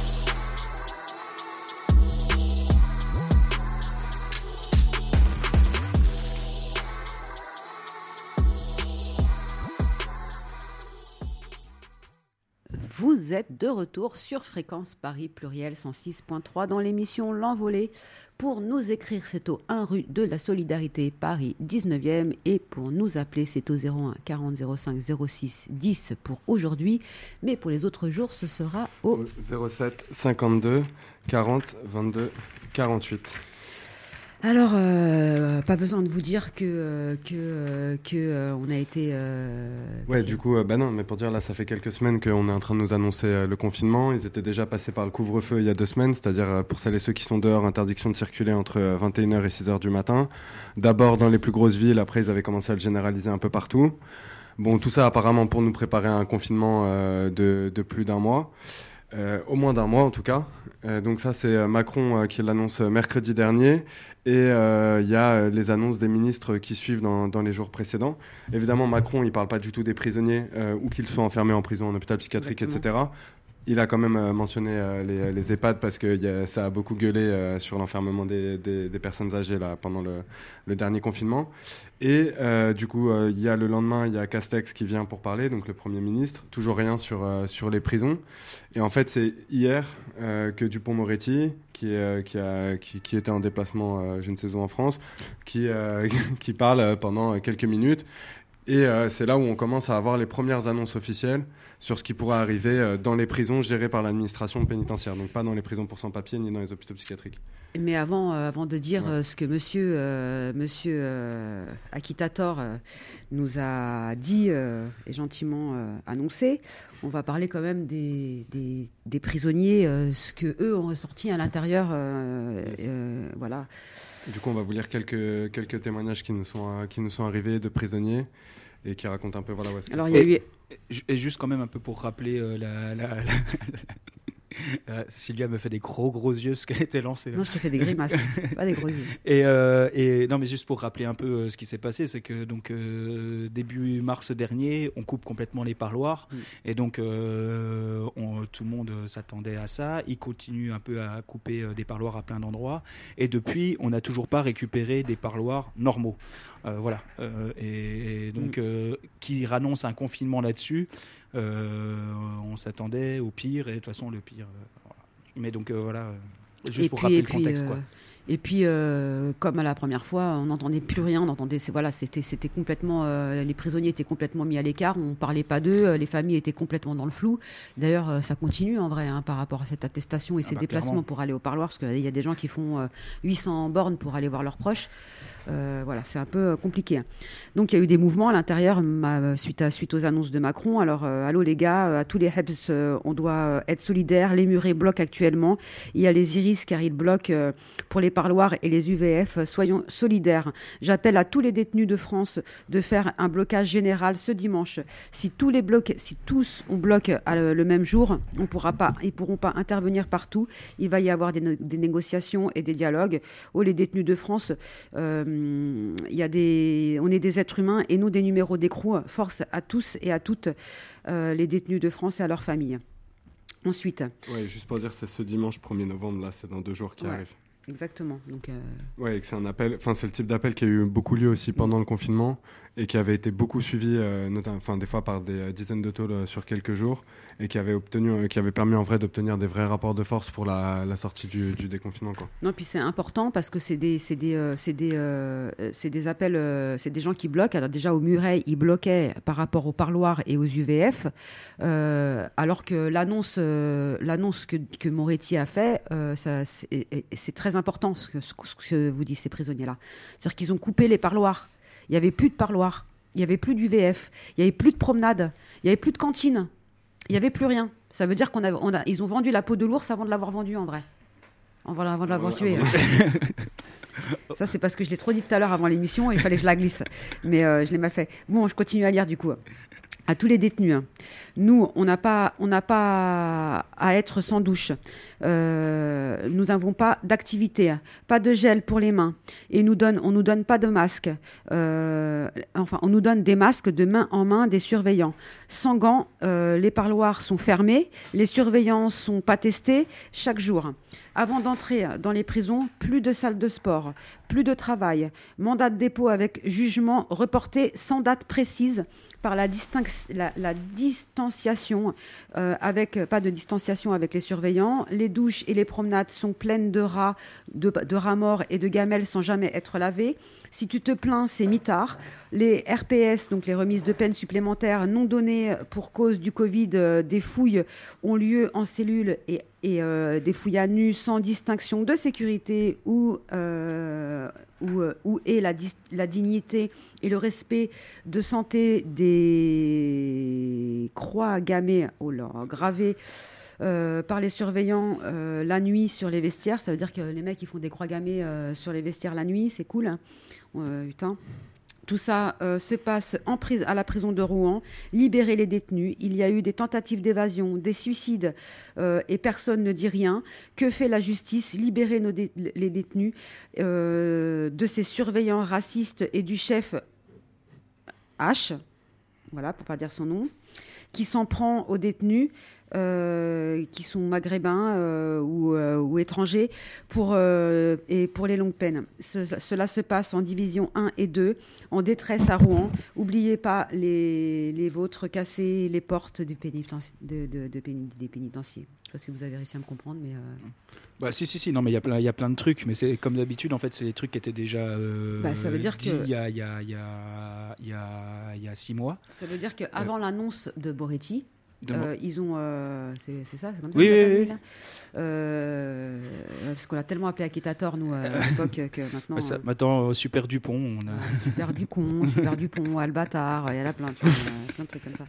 Vous êtes de retour sur Fréquence Paris Pluriel cent six point trois dans l'émission L'Envolée. Pour nous écrire, c'est au un rue de la Solidarité, Paris dix-neuvième. Et pour nous appeler, c'est au zéro un quarante zéro cinq zéro six dix pour aujourd'hui. Mais pour les autres jours, ce sera au zéro sept cinquante-deux quarante vingt-deux quarante-huit. Alors, euh, pas besoin de vous dire que euh, que euh, que euh, on a été. Euh, ouais, passé... du coup, euh, bah non, mais pour dire là, ça fait quelques semaines qu'on est en train de nous annoncer euh, le confinement. Ils étaient déjà passés par le couvre-feu il y a deux semaines, c'est-à-dire euh, pour celles et ceux qui sont dehors, interdiction de circuler entre euh, vingt et une heures et six heures du matin. D'abord dans les plus grosses villes, après ils avaient commencé à le généraliser un peu partout. Bon, tout ça apparemment pour nous préparer à un confinement euh, de, de plus d'un mois. Euh, au moins d'un mois en tout cas. Euh, donc ça c'est euh, Macron euh, qui l'annonce euh, mercredi dernier. Et il euh, y a euh, les annonces des ministres qui suivent dans, dans les jours précédents. Évidemment, Macron, il ne parle pas du tout des prisonniers, euh, ou qu'ils soient enfermés en prison, en hôpital psychiatrique, Exactement. et cetera. il a quand même euh, mentionné euh, les, les EHPAD parce que y a, ça a beaucoup gueulé euh, sur l'enfermement des, des, des personnes âgées là, pendant le, le dernier confinement. Et euh, du coup, il euh, y a le lendemain, il y a Castex qui vient pour parler, donc le Premier ministre. Toujours rien sur, euh, sur les prisons. Et en fait, c'est hier euh, que Dupond-Moretti, qui, euh, qui, a, qui, qui était en déplacement, euh, j'ai une saison en France, qui, euh, qui parle pendant quelques minutes. Et euh, c'est là où on commence à avoir les premières annonces officielles sur ce qui pourrait arriver euh, dans les prisons gérées par l'administration pénitentiaire. Donc pas dans les prisons pour sans-papiers ni dans les hôpitaux psychiatriques. Mais avant, euh, avant de dire Ouais. euh, ce que monsieur, euh, monsieur euh, Akitator euh, nous a dit euh, et gentiment euh, annoncé, on va parler quand même des, des, des prisonniers, euh, ce qu'eux ont ressorti à l'intérieur. Euh, Yes. euh, voilà. Du coup, on va vous lire quelques, quelques témoignages qui nous, sont, euh, qui nous sont arrivés de prisonniers et qui racontent un peu voilà, où est-ce Alors, qu'ils il y a sont. eu... Et juste quand même un peu pour rappeler euh, la, la, la- Euh, Sylvia me fait des gros gros yeux ce qu'elle était lancée là. Non, je te fais des grimaces, pas des gros yeux. Et, euh, et non, mais juste pour rappeler un peu euh, ce qui s'est passé, c'est que donc euh, début mars dernier, on coupe complètement les parloirs, Mm. et donc euh, on- tout le monde euh, s'attendait à ça. Ils continuent un peu à couper euh, des parloirs à plein d'endroits, et depuis, on n'a toujours pas récupéré des parloirs normaux. Euh, voilà. Euh, et, et donc, Mm. euh, qui annonce un confinement là-dessus, euh, on s'attendait au pire, et de toute façon, le pire. euh, voilà. Mais donc euh, voilà. euh, Juste Et pour puis, rappeler et le puis, contexte, euh, quoi. Et puis, euh, comme à la première fois, on n'entendait plus rien. On entendait, c'est- voilà, c'était, c'était complètement, euh, les prisonniers étaient complètement mis à l'écart. On parlait pas d'eux. euh, Les familles étaient complètement dans le flou. D'ailleurs, euh, ça continue en vrai hein, par rapport à cette attestation et Ah ces bah, déplacements clairement. pour aller au parloir, parce qu'il y a des gens qui font euh, huit cents bornes pour aller voir leurs proches. Euh, voilà, c'est un peu euh, compliqué. hein. Donc, il y a eu des mouvements à l'intérieur ma- suite, à, suite aux annonces de Macron. Alors, euh, allô les gars, euh, à tous les H E B S, euh, on doit euh, être solidaires. Les murets bloquent actuellement. Il y a les Iris car ils bloquent euh, pour les parloirs et les U V F. Soyons solidaires. J'appelle à tous les détenus de France de faire un blocage général ce dimanche. Si tous les blocs, si tous on bloque à le, le même jour, on pourra pas, ils pourront pas intervenir partout. Il va y avoir des, no- des négociations et des dialogues. Oh les détenus de France, euh, il y a des, on est des êtres humains et nous des numéros d'écrou. Force à tous et à toutes euh, les détenus de France et à leurs familles. Ensuite, Ouais, juste pour dire, c'est ce dimanche premier novembre, là, c'est dans deux jours qui Ouais. arrive. exactement. Donc, euh, Ouais, et que c'est un appel, enfin c'est le type d'appel qui a eu beaucoup lieu aussi pendant le confinement et qui avait été beaucoup suivi, euh, notamment, enfin des fois par des euh, dizaines de tôles euh, sur quelques jours et qui avait obtenu, euh, qui avait permis en vrai d'obtenir des vrais rapports de force pour la, la sortie du, du déconfinement, quoi. Non, puis c'est important parce que c'est des, c'est des, euh, c'est des, euh, euh, c'est des appels, euh, c'est des gens qui bloquent. Alors déjà au Muret, ils bloquaient par rapport aux parloirs et aux U V F, euh, alors que l'annonce, euh, l'annonce que, que Moretti a fait, euh, ça, c'est, et- et c'est très important ce que, ce que vous disent ces prisonniers-là. C'est-à-dire qu'ils ont coupé les parloirs. Il n'y avait plus de parloirs, il n'y avait plus d'U V F, il n'y avait plus de promenade, il n'y avait plus de cantine, il n'y avait plus rien. Ça veut dire qu'on a, on a, ils ont vendu la peau de l'ours avant de l'avoir vendue en vrai. Avant, avant de l'avoir tué. Ça, c'est parce que je l'ai trop dit tout à l'heure avant l'émission et il fallait que je la glisse. Mais euh, je l'ai mal fait. Bon, je continue à lire du coup. À tous les détenus, hein. Nous, on n'a pas, on n'a pas à être sans douche. Euh, nous n'avons pas d'activité, hein. Pas de gel pour les mains. Et nous donne, on nous donne pas de masque. Euh, enfin, on nous donne des masques de main en main des surveillants. Sans gants, euh, les parloirs sont fermés. Les surveillants sont pas testés chaque jour. Avant d'entrer dans les prisons, plus de salles de sport, plus de travail, mandat de dépôt avec jugement reporté sans date précise par la, distinc- la, la distanciation, euh, avec, pas de distanciation avec les surveillants. Les douches et les promenades sont pleines de rats, de, de rats morts et de gamelles sans jamais être lavées. Si tu te plains, c'est mitard. Les R P S, donc les remises de peine supplémentaires non données pour cause du Covid, euh, des fouilles ont lieu en cellule et, et euh, des fouilles à nu sans distinction de sécurité où, euh, où, euh, où est la, dis- la dignité et le respect de santé des croix gammées, oh là, gravées euh, par les surveillants euh, la nuit sur les vestiaires. Ça veut dire que les mecs ils font des croix gammées euh, sur les vestiaires la nuit, c'est cool. Hein. Euh, putain. Tout ça euh, se passe en prise, à la prison de Rouen. Libérer les détenus. Il y a eu des tentatives d'évasion, des suicides euh, et personne ne dit rien. Que fait la justice? Libérer nos dé- les détenus euh, de ces surveillants racistes et du chef H, voilà, pour pas dire son nom, qui s'en prend aux détenus euh, qui sont maghrébins euh, ou, euh, ou étrangers pour, euh, et pour les longues peines. Ce, cela se passe en division un et deux, en détresse à Rouen. N'oubliez pas les, les vôtres, cassez les portes du pénitenci- de, de, de péni- des pénitenciers. Je ne sais pas si vous avez réussi à me comprendre, mais... Euh... Bah si si si non mais il y a plein il y a plein de trucs, mais c'est comme d'habitude en fait, c'est les trucs qui étaient déjà euh, bah, ça veut dire dits que il y a il y a il y a il y a il y a six mois. Ça veut dire qu'avant euh... l'annonce de Boretti, de euh, ils ont euh, c'est, c'est ça c'est comme ça oui, que ça oui, oui. Là euh, parce qu'on l'a tellement appelé Akitator nous à l'époque que maintenant bah, ça, euh... maintenant euh, Super Dupont on a ouais, Super Ducon Super Dupont Albatar, il y en a plein tu vois, plein de trucs comme ça.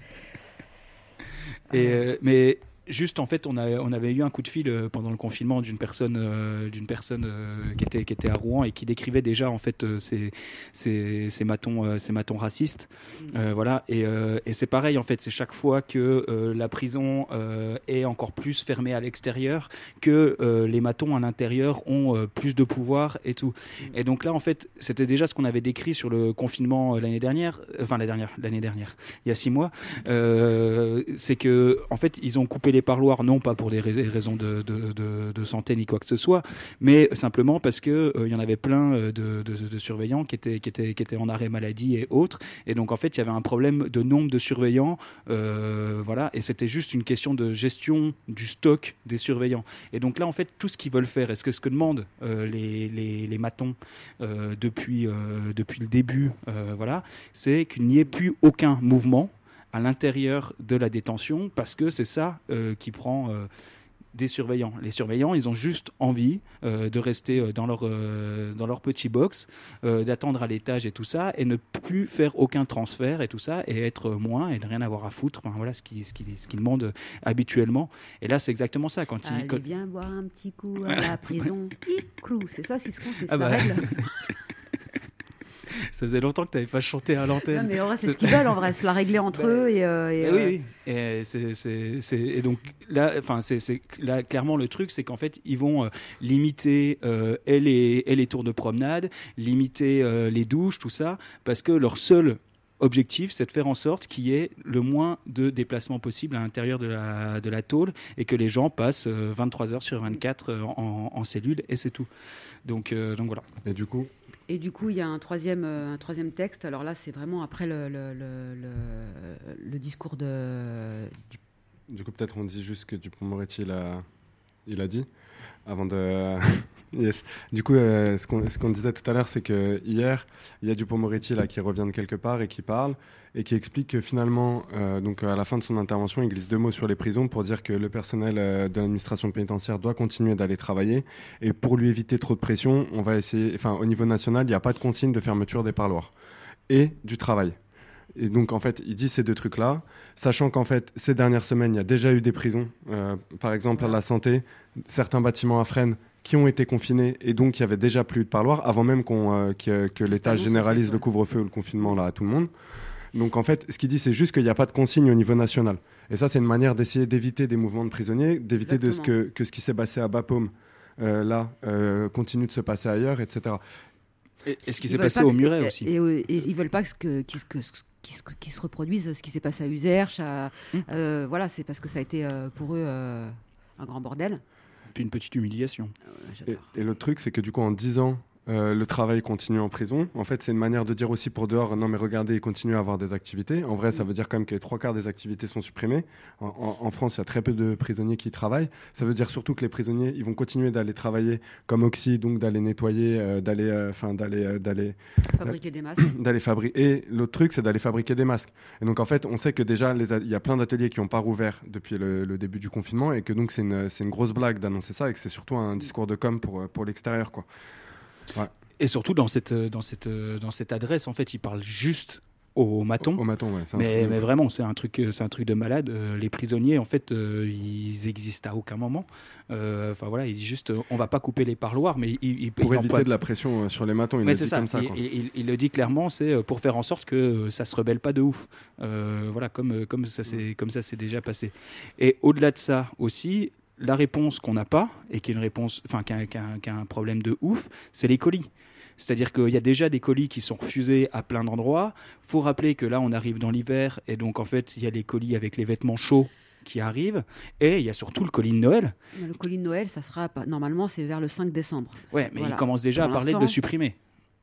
Et euh, mais juste en fait, on, a, on avait eu un coup de fil euh, pendant le confinement d'une personne, euh, d'une personne euh, qui, était, qui était à Rouen et qui décrivait déjà en fait euh, ces, ces, ces, matons, euh, ces matons racistes. Euh, voilà. Et, euh, et c'est pareil en fait, c'est chaque fois que euh, la prison euh, est encore plus fermée à l'extérieur, que euh, les matons à l'intérieur ont euh, plus de pouvoir et tout. Et donc là en fait, c'était déjà ce qu'on avait décrit sur le confinement euh, l'année dernière, enfin la dernière, l'année dernière, il y a six mois. Euh, c'est que en fait, ils ont coupé les parloirs, non pas pour des raisons de, de, de, de santé ni quoi que ce soit, mais simplement parce qu'il euh, y en avait plein de, de, de surveillants qui étaient, qui, étaient, qui étaient en arrêt maladie et autres. Et donc en fait, il y avait un problème de nombre de surveillants, euh, voilà, et c'était juste une question de gestion du stock des surveillants. Et donc là, en fait, tout ce qu'ils veulent faire, est-ce que ce que demandent euh, les, les, les matons euh, depuis, euh, depuis le début, euh, voilà, c'est qu'il n'y ait plus aucun mouvement à l'intérieur de la détention, parce que c'est ça euh, qui prend euh, des surveillants. Les surveillants, ils ont juste envie euh, de rester dans leur, euh, dans leur petit box, euh, d'attendre à l'étage et tout ça, et ne plus faire aucun transfert et tout ça, et être moins, et ne rien avoir à foutre, enfin, voilà ce qu'ils ce qui, ce qui demandent habituellement. Et là, c'est exactement ça. Quand Allez, ils, quand... viens boire un petit coup à la prison. Clou, c'est ça, c'est ce qu'on c'est ah la bah... règle. Ça faisait longtemps que tu n'avais pas chanté à l'antenne. Non, mais en vrai, c'est, c'est... ce qu'ils veulent, en vrai, se la régler entre bah, eux. Et, euh, et, bah, euh... oui, oui. Et, c'est, c'est, c'est... et donc, là, c'est, c'est... là, clairement, le truc, c'est qu'en fait, ils vont euh, limiter euh, et, les... et les tours de promenade, limiter euh, les douches, tout ça, parce que leur seul objectif, c'est de faire en sorte qu'il y ait le moins de déplacements possible à l'intérieur de la, de la tôle, et que les gens passent euh, vingt-trois heures sur vingt-quatre euh, en, en cellule, et c'est tout. Donc, euh, donc voilà. Et du coup Et du coup, il y a un troisième, euh, un troisième texte. Alors là, c'est vraiment après le, le, le, le, le discours de... Du... du coup, peut-être on dit juste que Dupond-Moretti, il a, il a dit, avant de... yes. Du coup, euh, ce, qu'on, ce qu'on disait tout à l'heure, c'est que hier, il y a Dupond-Moretti là, qui revient de quelque part et qui parle, et qui explique que finalement, euh, donc à la fin de son intervention, il glisse deux mots sur les prisons pour dire que le personnel euh, de l'administration pénitentiaire doit continuer d'aller travailler, et pour lui éviter trop de pression, on va essayer, enfin au niveau national, il n'y a pas de consigne de fermeture des parloirs et du travail. Et donc en fait, il dit ces deux trucs-là, sachant qu'en fait, ces dernières semaines, il y a déjà eu des prisons, euh, par exemple à la santé, certains bâtiments à Fresnes qui ont été confinés, et donc il y avait déjà plus de parloirs avant même qu'on, euh, que, que l'État généralise fait, ouais. le couvre-feu ou le confinement là à tout le monde. Donc en fait, ce qu'il dit, c'est juste qu'il n'y a pas de consigne au niveau national. Et ça, c'est une manière d'essayer d'éviter des mouvements de prisonniers, d'éviter de ce que, que ce qui s'est passé à Bapaume, euh, là, euh, continue de se passer ailleurs, et cetera. Et, et ce qui ils s'est passé au Muret et, aussi. Et, et, et ils ne veulent pas que, que, que, qui, qui se reproduise ce qui s'est passé à Uzerche. À, mmh. euh, voilà, c'est parce que ça a été euh, pour eux euh, un grand bordel. Puis une petite humiliation. Euh, et, et l'autre truc, c'est que du coup, en dix ans, Euh, le travail continue en prison. En fait, c'est une manière de dire aussi pour dehors, non mais regardez, ils continuent à avoir des activités. En vrai, mmh. ça veut dire quand même que les trois quarts des activités sont supprimées. En, en, en France, il y a très peu de prisonniers qui travaillent. Ça veut dire surtout que les prisonniers, ils vont continuer d'aller travailler comme Oxy, donc d'aller nettoyer, euh, d'aller, enfin euh, d'aller, euh, d'aller fabriquer des masques. D'aller fabriquer. Et l'autre truc, c'est d'aller fabriquer des masques. Et donc en fait, on sait que déjà, les a... il y a plein d'ateliers qui n'ont pas rouvert depuis le, le début du confinement, et que donc c'est une, c'est une grosse blague d'annoncer ça, et que c'est surtout un discours de com pour pour l'extérieur, quoi. Ouais. Et surtout dans cette, dans, cette, dans cette adresse, en fait, il parle juste aux matons. Au, au maton, ouais, c'est un mais, truc mais vraiment, c'est un truc, c'est un truc de malade. Euh, les prisonniers, en fait, euh, ils existent à aucun moment. Enfin euh, voilà, il dit juste, euh, on va pas couper les parloirs, mais il, il pour il éviter pas... de la pression sur les matons. Il mais le c'est dit ça. comme ça. Il, quoi. il, il, il le dit clairement, c'est pour faire en sorte que ça se rebelle pas de ouf. Euh, voilà, comme comme ça c'est comme ça c'est déjà passé. Et au-delà de ça aussi. La réponse qu'on n'a pas, et qui est une réponse, enfin, qui a, qui a, qui a un problème de ouf, c'est les colis. C'est-à-dire qu'il y a déjà des colis qui sont refusés à plein d'endroits. Il faut rappeler que là, on arrive dans l'hiver et donc en fait, il y a les colis avec les vêtements chauds qui arrivent et il y a surtout le colis de Noël. Le colis de Noël, ça sera pas... normalement c'est vers le cinq décembre. Ouais, mais voilà. Ils commencent déjà Pour à parler de l'instant... le supprimer.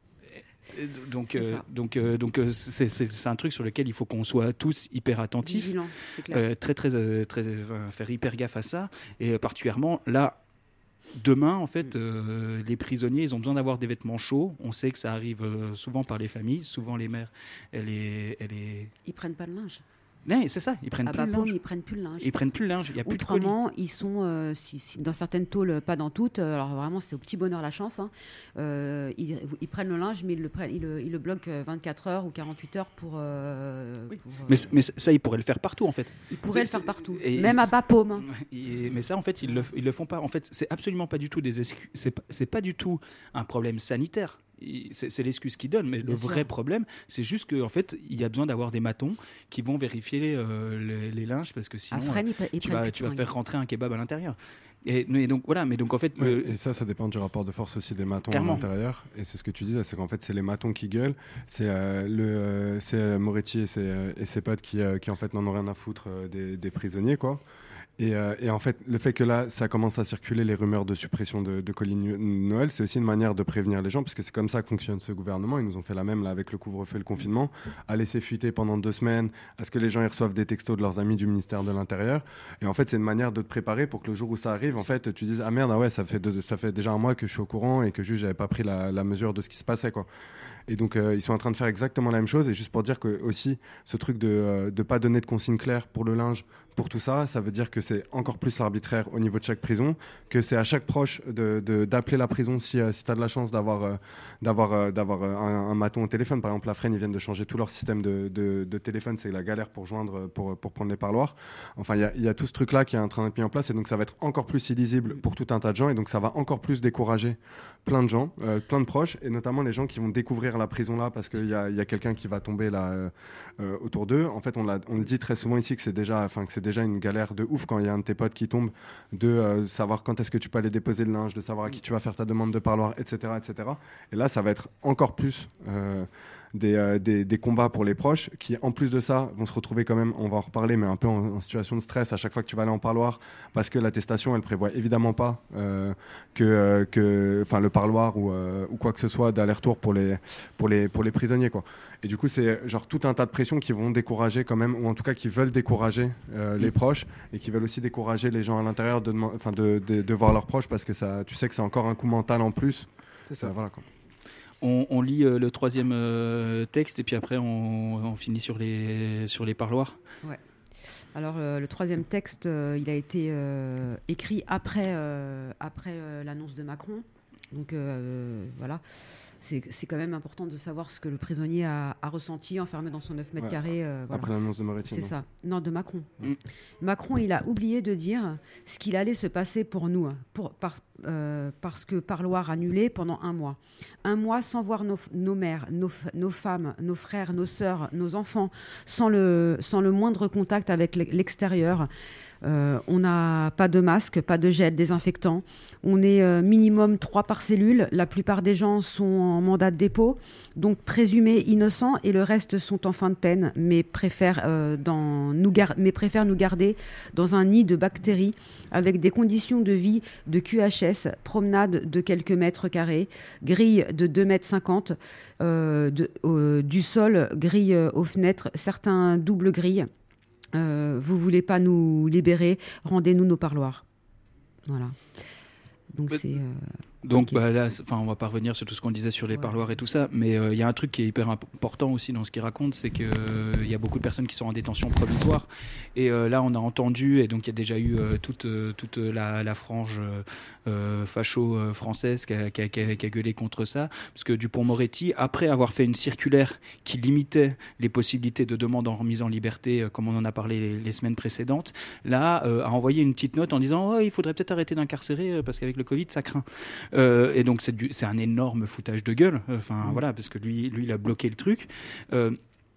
Donc, euh, donc, euh, donc euh, c'est, c'est, c'est un truc sur lequel il faut qu'on soit tous hyper attentifs, Vigilant, c'est clair. euh, très, très, euh, très, euh, faire hyper gaffe à ça. Et euh, particulièrement là, demain, en fait, euh, les prisonniers, ils ont besoin d'avoir des vêtements chauds. On sait que ça arrive euh, souvent par les familles, souvent les mères, elle est, elle est... Ils prennent pas de linge. Non, c'est ça, ils prennent Ah plus bah le bon, linge. ils prennent plus le linge. Ils prennent plus le linge, il y a plus de colis. Autrement, ils sont euh, si, si, dans certaines tôles, pas dans toutes. Alors vraiment, c'est au petit bonheur la chance. Hein. Euh, ils, ils prennent le linge, mais ils le prennent, ils le, ils le bloquent vingt-quatre heures ou quarante-huit heures pour. Euh, Oui. pour euh, Mais, mais ça, ils pourraient le faire partout, en fait. Ils pourraient C'est- le faire partout, et- même à bas paume. Et- mais ça, en fait, ils le, ils le font pas. En fait, c'est absolument pas du tout des excuses. C'est, pas- c'est pas du tout un problème sanitaire. Il- C'est, c'est l'excuse qu'ils donnent, mais Bien le sûr. vrai problème, c'est juste qu'en fait, il y a besoin d'avoir des matons qui vont vérifier euh, les, les linges parce que À sinon, Fresnes, ils, pre- euh, ils tu prennent vas, plus tu de vas fringues. faire rentrer un kebab à l'intérieur. Et, mais donc voilà, mais donc en fait, Ouais, le- et ça, ça dépend du rapport de force aussi des matons Clairement. à l'intérieur. Et c'est ce que tu disais, c'est qu'en fait, c'est les matons qui gueulent. C'est euh, le, euh, c'est euh, Moretti et ses, euh, et ses potes qui, euh, qui en fait n'en ont rien à foutre euh, des, des prisonniers, quoi. Et, euh, et en fait, le fait que là, ça commence à circuler les rumeurs de suppression de, de colis nu- Noël, c'est aussi une manière de prévenir les gens, parce que c'est comme ça que fonctionne ce gouvernement. Ils nous ont fait la même là avec le couvre-feu et le confinement, à laisser fuiter pendant deux semaines, à ce que les gens y reçoivent des textos de leurs amis du ministère de l'Intérieur. Et en fait, c'est une manière de te préparer pour que le jour où ça arrive, en fait, tu dises ah merde, ah ouais, ça fait deux- ça fait déjà un mois que je suis au courant et que juste j'avais pas pris la, la mesure de ce qui se passait, quoi. Et donc, euh, ils sont en train de faire exactement la même chose. Et juste pour dire que aussi, ce truc de ne pas donner de consignes claires pour le linge, pour tout ça, ça veut dire que c'est encore plus arbitraire au niveau de chaque prison, que c'est à chaque proche de, de- d'appeler la prison si, euh, si tu as de la chance d'avoir, euh, d'avoir, euh, d'avoir euh, un, un maton au téléphone. Par exemple, à Fresnes, ils viennent de changer tout leur système de, de, de téléphone. C'est la galère pour joindre, pour, pour prendre les parloirs. Enfin, il y a, il y a tout ce truc-là qui est en train d'être mis en place. Et donc, ça va être encore plus illisible pour tout un tas de gens. Et donc, ça va encore plus décourager plein de gens, euh, plein de proches, et notamment les gens qui vont découvrir la prison là parce qu'il y a, il y a quelqu'un qui va tomber là euh, euh, autour d'eux. En fait, on, l'a, on le dit très souvent ici que c'est déjà, enfin que c'est déjà une galère de ouf quand il y a un de tes potes qui tombe, de euh, savoir quand est-ce que tu peux aller déposer le linge, de savoir à qui tu vas faire ta demande de parloir, et cetera, et cetera. Et là, ça va être encore plus euh, des, euh, des, des combats pour les proches qui, en plus de ça, vont se retrouver quand même, on va en reparler, mais un peu en, en situation de stress à chaque fois que tu vas aller en parloir, parce que l'attestation, elle prévoit évidemment pas euh, que, euh, que, enfin, le parloir ou, euh, ou quoi que ce soit d'aller-retour pour les, pour les, pour les prisonniers, quoi. Et du coup, c'est genre tout un tas de pressions qui vont décourager quand même, ou en tout cas qui veulent décourager euh, les proches et qui veulent aussi décourager les gens à l'intérieur de, deman- enfin, de, de, de voir leurs proches parce que ça, tu sais que c'est encore un coup mental en plus. c'est ça. Euh, voilà, quoi. On, on lit euh, le troisième euh, texte et puis après on, on finit sur les, sur les parloirs. Alors euh, le troisième texte, euh, il a été euh, écrit après, euh, après euh, l'annonce de Macron. Donc euh, voilà, c'est, c'est quand même important de savoir ce que le prisonnier a, a ressenti enfermé dans son neuf mètres Ouais. carrés. euh, voilà. Après l'annonce de Moretti. C'est non. ça. Non, de Macron. Mm. Macron, il a oublié de dire ce qu'il allait se passer pour nous, hein, pour, par, euh, parce que parloir annulé pendant un mois. Un mois sans voir nos, nos mères, nos, f- nos femmes, nos frères, nos sœurs, nos enfants, sans le, sans le moindre contact avec l'ex- l'extérieur. Euh, on n'a pas de masque, pas de gel désinfectant. On est euh, minimum trois par cellule. La plupart des gens sont en mandat de dépôt, donc présumés innocents, et le reste sont en fin de peine, mais préfèrent, euh, dans, nous, gar- mais préfèrent nous garder dans un nid de bactéries avec des conditions de vie de Q H S, promenade de quelques mètres carrés, grille de deux mètres cinquante, euh, de- euh, du sol, grille euh, aux fenêtres, certains doubles grilles. Euh, vous voulez pas nous libérer, rendez-nous nos parloirs. Voilà. Donc Mais- c'est. euh, Donc Ok. bah, là, enfin, on va pas revenir sur tout ce qu'on disait sur les Ouais. parloirs et tout ça, mais il y a un truc qui est hyper important aussi dans ce qu'il raconte, c'est qu'il y a beaucoup de personnes qui sont en détention provisoire. Et euh, là, on a entendu, et donc il y a déjà eu euh, toute, euh, toute la, la frange euh, euh, facho euh, française qui a, qui, a, qui, a, qui a gueulé contre ça, parce que Dupond-Moretti, après avoir fait une circulaire qui limitait les possibilités de demande en remise en liberté, euh, comme on en a parlé les, les semaines précédentes, là, euh, a envoyé une petite note en disant oh, il faudrait peut-être arrêter d'incarcérer euh, parce qu'avec le Covid, ça craint. Euh, et donc c'est, du, c'est un énorme foutage de gueule, enfin Mmh. voilà, parce que lui, lui il a bloqué le truc. Euh,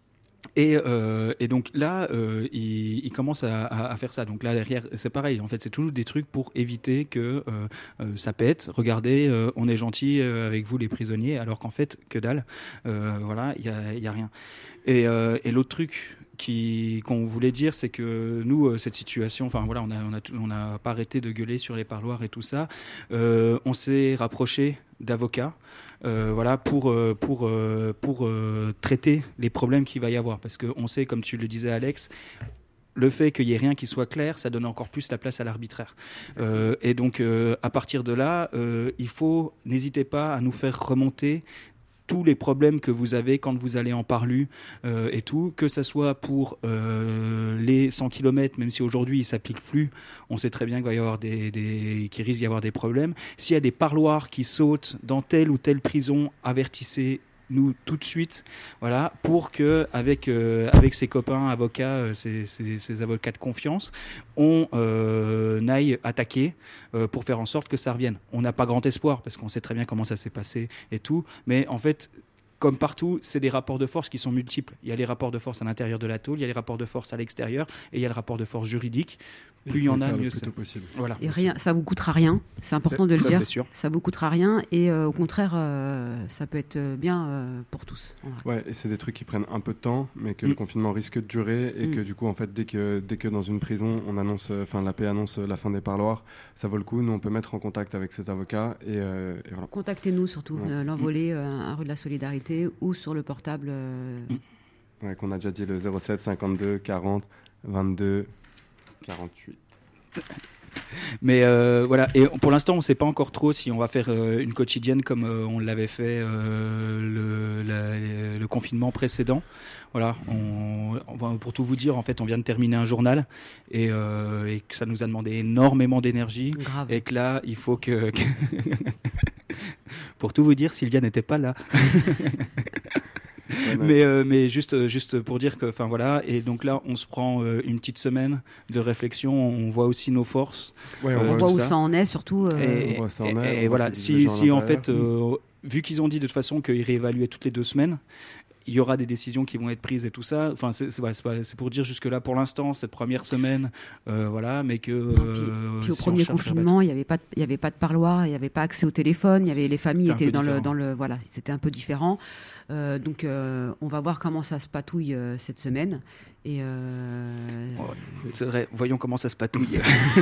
Et, euh, et donc là, euh, il, il commence à, à, à faire ça. Donc là derrière, c'est pareil. En fait, c'est toujours des trucs pour éviter que euh, euh, ça pète. Regardez, euh, on est gentil euh, avec vous les prisonniers, alors qu'en fait, que dalle. Euh, voilà, il y a, y a rien. Et, euh, et l'autre truc qui, qu'on voulait dire, c'est que nous, euh, cette situation, enfin voilà, on a, on a, on a pas arrêté de gueuler sur les parloirs et tout ça. Euh, on s'est rapproché d'avocats. Euh, voilà, pour, euh, pour, euh, pour euh, traiter les problèmes qu'il va y avoir. Parce qu'on sait, comme tu le disais Alex, le fait qu'il n'y ait rien qui soit clair, ça donne encore plus la place à l'arbitraire. Euh, et donc, euh, à partir de là, euh, il faut, n'hésitez pas à nous faire remonter tous les problèmes que vous avez quand vous allez en Parlu euh, et tout, que ce soit pour euh, les cent kilomètres, même si aujourd'hui il ne s'applique plus, on sait très bien qu'il va y avoir des, des, qu'il risque d'y avoir des problèmes. S'il y a des parloirs qui sautent dans telle ou telle prison, avertissez nous tout de suite, voilà, pour que avec euh, avec ses copains avocats, euh, ses, ses, ses avocats de confiance, on euh, aille attaquer euh, pour faire en sorte que ça revienne. On n'a pas grand espoir parce qu'on sait très bien comment ça s'est passé et tout, mais en fait, comme partout, c'est des rapports de force qui sont multiples. Il y a les rapports de force à l'intérieur de la tôle, il y a les rapports de force à l'extérieur, et il y a le rapport de force juridique. Plus il y en a, mieux c'est. Voilà. Et rien, ça vous coûtera rien. C'est important c'est, de le ça, dire. C'est sûr. Ça vous coûtera rien, et euh, au contraire, euh, ça peut être bien euh, pour tous. Ouais, et c'est des trucs qui prennent un peu de temps, mais que mm. le confinement risque de durer, et mm. que du coup, en fait, dès que dès que dans une prison, on annonce, enfin, la paix annonce la fin des parloirs, ça vaut le coup. Nous, on peut mettre en contact avec ces avocats, et, euh, et voilà. Contactez-nous surtout, ouais. euh, l'envolée, euh, un rue de la Solidarité, ou sur le portable. Euh... Ouais, qu'on a déjà dit, le zéro sept cinquante-deux quarante vingt-deux quarante-huit. Mais euh, voilà, et pour l'instant on ne sait pas encore trop si on va faire euh, une quotidienne comme euh, on l'avait fait euh, le, la, le confinement précédent. Voilà, on, on, pour tout vous dire, en fait, on vient de terminer un journal et, euh, et que ça nous a demandé énormément d'énergie. Grave. Et que là, il faut que... que pour tout vous dire, Sylvia n'était pas là. Ouais, mais euh, mais juste juste pour dire que enfin voilà, et donc là on se prend euh, une petite semaine de réflexion, on voit aussi nos forces, ouais, on, euh, voit on voit où ça en est surtout euh... et, on ça en et, est, et voilà, si si en fait euh, vu qu'ils ont dit de toute façon qu'ils réévaluaient toutes les deux semaines, il y aura des décisions qui vont être prises et tout ça. Enfin, c'est, c'est, c'est, pas, c'est pour dire jusque-là, pour l'instant, cette première semaine, euh, voilà, mais que... Non, puis, euh, puis au si premier confinement, il n'y avait pas, il y avait pas de parloir, il n'y avait pas accès au téléphone, il y avait les familles étaient dans différent. le, dans le, voilà, c'était un peu différent. Euh, donc, euh, on va voir comment ça se patouille euh, cette semaine. Et euh... ouais, c'est vrai, voyons comment ça se patouille.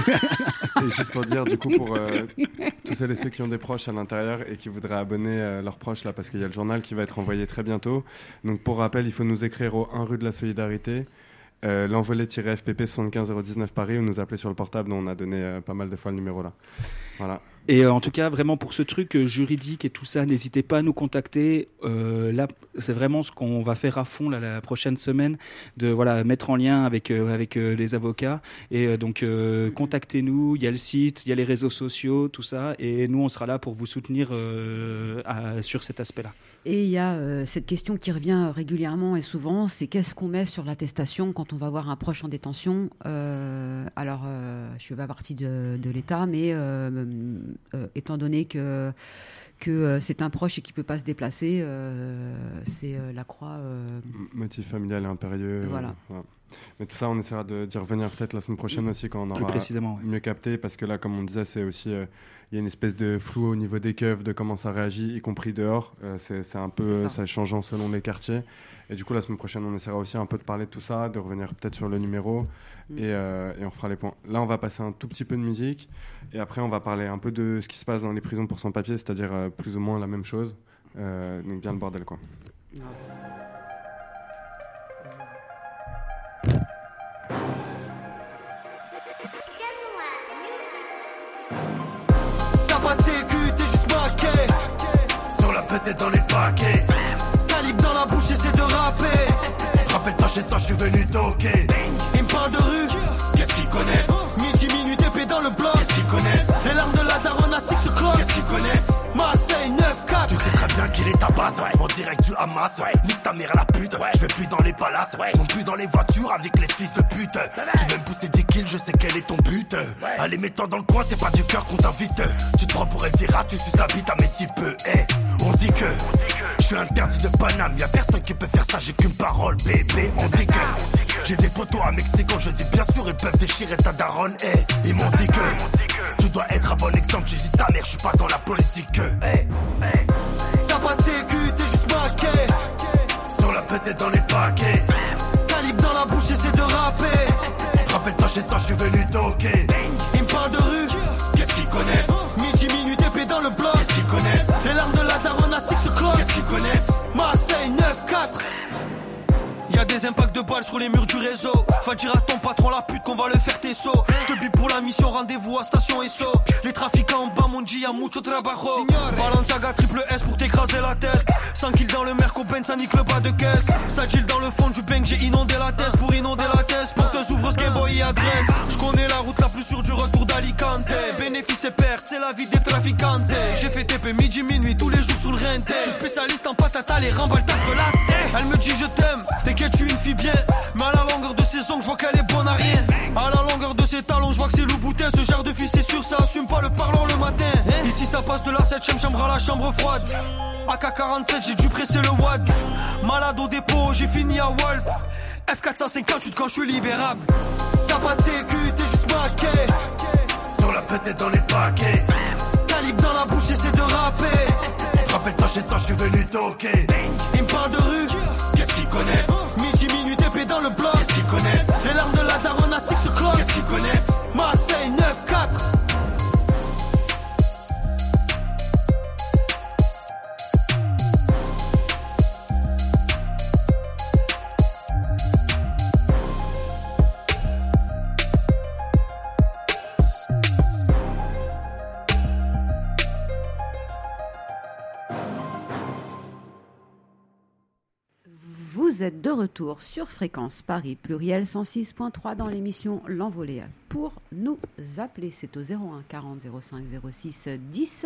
Et juste pour dire, du coup, pour euh, tous celles et ceux qui ont des proches à l'intérieur et qui voudraient abonner euh, leurs proches là, parce qu'il y a le journal qui va être envoyé très bientôt. Donc, pour rappel, il faut nous écrire au un rue de la Solidarité, euh, l'envolée-F P P soixante-quinze zéro dix-neuf Paris, ou nous appeler sur le portable dont on a donné euh, pas mal de fois le numéro là. Voilà. Et euh, en tout cas, vraiment pour ce truc euh, juridique et tout ça, n'hésitez pas à nous contacter. Euh, là, c'est vraiment ce qu'on va faire à fond là, la prochaine semaine, de voilà mettre en lien avec euh, avec euh, les avocats. Et euh, donc euh, contactez-nous. Il y a le site, il y a les réseaux sociaux, tout ça. Et nous, on sera là pour vous soutenir euh, à, sur cet aspect-là. Et il y a euh, cette question qui revient régulièrement et souvent, c'est qu'est-ce qu'on met sur l'attestation quand on va voir un proche en détention. euh, Alors, euh, je ne fais pas partie de, de l'État, mais euh, euh, étant donné que, que euh, c'est un proche et qui ne peut pas se déplacer, euh, c'est euh, la croix... Euh... Motif familial et impérieux. Voilà. Euh, voilà. Mais tout ça, on essaiera de, d'y revenir peut-être la semaine prochaine aussi quand on Plus aura précisément, ouais. mieux capté, parce que là, comme on disait, c'est aussi... Euh, il y a une espèce de flou au niveau des keufs, de comment ça réagit, y compris dehors. Euh, c'est, c'est un peu c'est ça. ça changeant selon les quartiers. Et du coup, la semaine prochaine, on essaiera aussi un peu de parler de tout ça, de revenir peut-être sur le numéro, mmh. et, euh, et on fera les points. Là, on va passer un tout petit peu de musique, et après, on va parler un peu de ce qui se passe dans les prisons pour sans-papiers, c'est-à-dire euh, plus ou moins la même chose. Euh, donc bien le bordel, quoi. Mmh. Sur la pesette dans les paquets, calibre dans la bouche, essaie de rapper. Rappelle-toi chez toi, je suis venu toquer. Ils me parlent de rue, qu'est-ce qu'ils connaissent? Midi, minute, épée dans le bloc, qu'est-ce qu'ils connaissent? Les larmes de la daronne à six o'clock, qu'est-ce qu'ils connaissent? Marseille neuf quatre, tu sais très bien qu'il est tabac. Damas, ouais. En direct du Hamas, ouais. Nique ta mère à la pute, ouais. Je vais plus dans les palaces, ouais. Non plus dans les voitures avec les fils de pute. Tu veux me pousser dix kills, je sais quel est ton but. Ouais. Allez, mets-toi dans le coin, c'est pas du cœur qu'on t'invite. Tu te prends pour Elvira, tu suces la bite à mes types. Hey, on dit que je suis interdit de Paname. Y'a personne qui peut faire ça, j'ai qu'une parole, bébé. On dit que j'ai des potos à Mexico, je dis bien sûr, ils peuvent déchirer ta daronne. Hey, ils m'ont dit que tu dois être un bon exemple. J'ai dit ta mère, je suis pas dans la politique. Hey, hey. T'as pas de sécu, t'es juste masqué. Sur la pesée dans les paquets. Calibre dans la bouche, j'essaie de rapper. Rappelle-toi chez toi, je suis venu toquer. Ils me parlent de rue, qu'est-ce qu'ils connaissent? Midi, minuit, épée dans le bloc. Qu'est-ce qu'ils connaissent? Les larmes de la daronne à six o'clock. Qu'est-ce qu'ils connaissent? Marseille neuf quatre. Y'a des impacts de balles sur les murs du réseau. Va dire à ton patron la pute qu'on va le faire tes sauts. J'te bip pour la mission, rendez-vous à station S O. Les trafiquants en bas m'ont dit y'a mucho trabajo. Balenciaga triple S pour t'écraser la tête. cent kills dans le Merco Ben, ça nique le bas de caisse. Ça chill dans le fond du bang, j'ai inondé la thèse. Pour inonder la thèse, porteuse ouvre Gameboy et adresse. J'connais la route la plus sûre du retour d'Alicante. Bénéfices et pertes, c'est la vie des trafiquantes. J'ai fait T P midi, minuit, tous les jours sous le renté. Je suis spécialiste en patata, les remballes ta felaté. Elle me dit je t'aime, t'inquiète, tu es une fille bien. Mais à la longueur de ses ongles, je vois qu'elle est bonne à rien. À la longueur de ses talons, je vois que c'est Louboutin. Ce genre de fille, c'est sûr, ça assume pas le parlant le matin. Ici, ça passe de la septième chambre à la chambre froide. A K quarante-sept, j'ai dû presser le wad. Malade au dépôt, j'ai fini à Wolf. F quatre cent cinquante-huit quand je suis libérable. T'as pas de sécu, t'es juste masqué. Sur la pesée dans les paquets. Calibre dans la bouche, j'essaie de rapper. Rappelle-toi chez toi, je suis venu toquer. Ils me parlent de rue, qu'est-ce qu'ils connaissent? Midi, minuit, épée dans le bloc. Qu'est-ce qu'ils connaissent? Les larmes de la daronne à six o'clock. Qu'est-ce qu'ils connaissent? Marseille neuf quatre. Vous êtes de retour sur Fréquence Paris Pluriel cent six point trois dans l'émission L'Envolée. Pour nous appeler, c'est au zéro un quarante zéro cinq zéro six dix.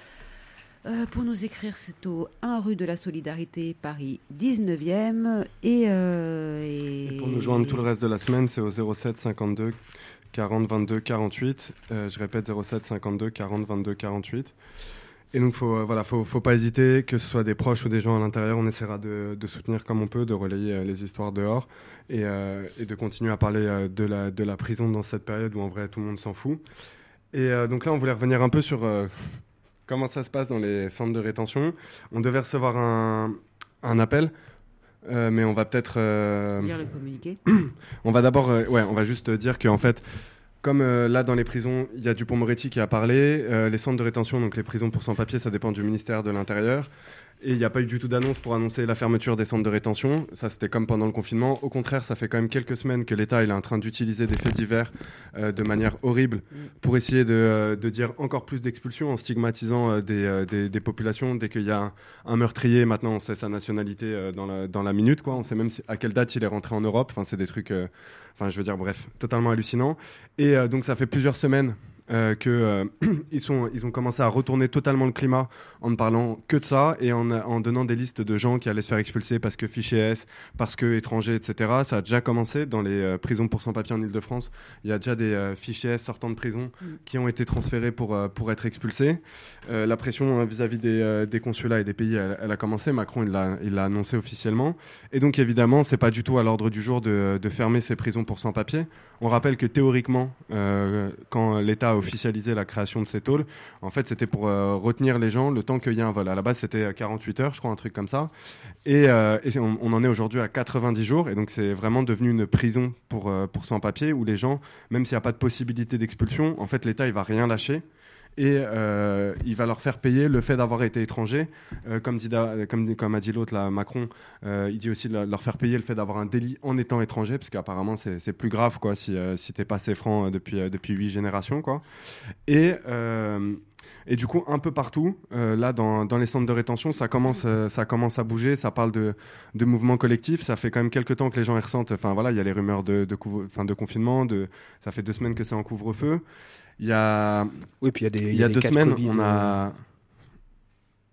Euh, pour nous écrire, c'est au un rue de la Solidarité, Paris dix-neuvième. Et, euh, et... et pour nous joindre tout le reste de la semaine, c'est au zéro sept cinquante-deux quarante vingt-deux quarante-huit. Euh, je répète, zéro sept cinquante-deux quarante vingt-deux quarante-huit. Et donc, faut, euh, voilà, faut, faut pas hésiter, que ce soit des proches ou des gens à l'intérieur, on essaiera de, de soutenir comme on peut, de relayer euh, les histoires dehors et, euh, et de continuer à parler euh, de, la, de la prison dans cette période où en vrai tout le monde s'en fout. Et euh, donc là, on voulait revenir un peu sur euh, comment ça se passe dans les centres de rétention. On devait recevoir un, un appel. Euh, mais on va peut-être euh... lire le communiqué. On va d'abord, euh, ouais, on va juste dire qu'en fait, comme euh, là dans les prisons, il y a Dupond-Moretti qui a parlé. Euh, les centres de rétention, donc les prisons pour sans-papiers, ça dépend du ministère de l'Intérieur. Et il n'y a pas eu du tout d'annonce pour annoncer la fermeture des centres de rétention. Ça, c'était comme pendant le confinement. Au contraire, ça fait quand même quelques semaines que l'État il est en train d'utiliser des faits divers euh, de manière horrible pour essayer de, euh, de dire encore plus d'expulsions en stigmatisant euh, des, euh, des, des populations. Dès qu'il y a un, un meurtrier, maintenant, on sait sa nationalité euh, dans, la, dans la minute, quoi. On sait même si, à quelle date il est rentré en Europe. Enfin, c'est des trucs, euh, enfin, je veux dire, bref, totalement hallucinants. Et euh, donc, ça fait plusieurs semaines Euh, qu'ils euh, sont, ils ont commencé à retourner totalement le climat en ne parlant que de ça et en, en donnant des listes de gens qui allaient se faire expulser parce que fichier S, parce que étrangers, et cetera. Ça a déjà commencé dans les euh, prisons pour sans-papiers en Ile-de-France. Il y a déjà des euh, fichiers S sortant de prison mmh. qui ont été transférés pour, euh, pour être expulsés. Euh, la pression euh, vis-à-vis des, euh, des consulats et des pays, elle, elle a commencé. Macron, il l'a, il l'a annoncé officiellement. Et donc, évidemment, c'est pas du tout à l'ordre du jour de, de fermer ces prisons pour sans-papiers. On rappelle que théoriquement, euh, quand l'État a officialisé la création de ces tôles, en fait, c'était pour euh, retenir les gens le temps qu'il y ait un vol. À la base, c'était quarante-huit heures, je crois, un truc comme ça. Et, euh, et on, on en est aujourd'hui à quatre-vingt-dix jours. Et donc, c'est vraiment devenu une prison pour, euh, pour sans-papiers où les gens, même s'il n'y a pas de possibilité d'expulsion, en fait, l'État, il va rien lâcher. Et euh, il va leur faire payer le fait d'avoir été étranger. Euh, comme, dit da, comme, comme a dit l'autre, là, Macron, euh, il dit aussi de leur faire payer le fait d'avoir un délit en étant étranger, parce qu'apparemment, c'est, c'est plus grave quoi, si, euh, si tu n'es pas assez franc euh, depuis, euh, depuis huit générations. Quoi. Et, euh, et du coup, un peu partout, euh, là, dans, dans les centres de rétention, ça commence, euh, ça commence à bouger. Ça parle de, de mouvements collectifs. Ça fait quand même quelques temps que les gens y ressentent. Enfin, voilà, il y a les rumeurs de, de, couvre, de confinement. De, ça fait deux semaines que c'est en couvre-feu. Il y a, oui, puis il y a, des, il y a, il y a deux semaines, COVID, on a...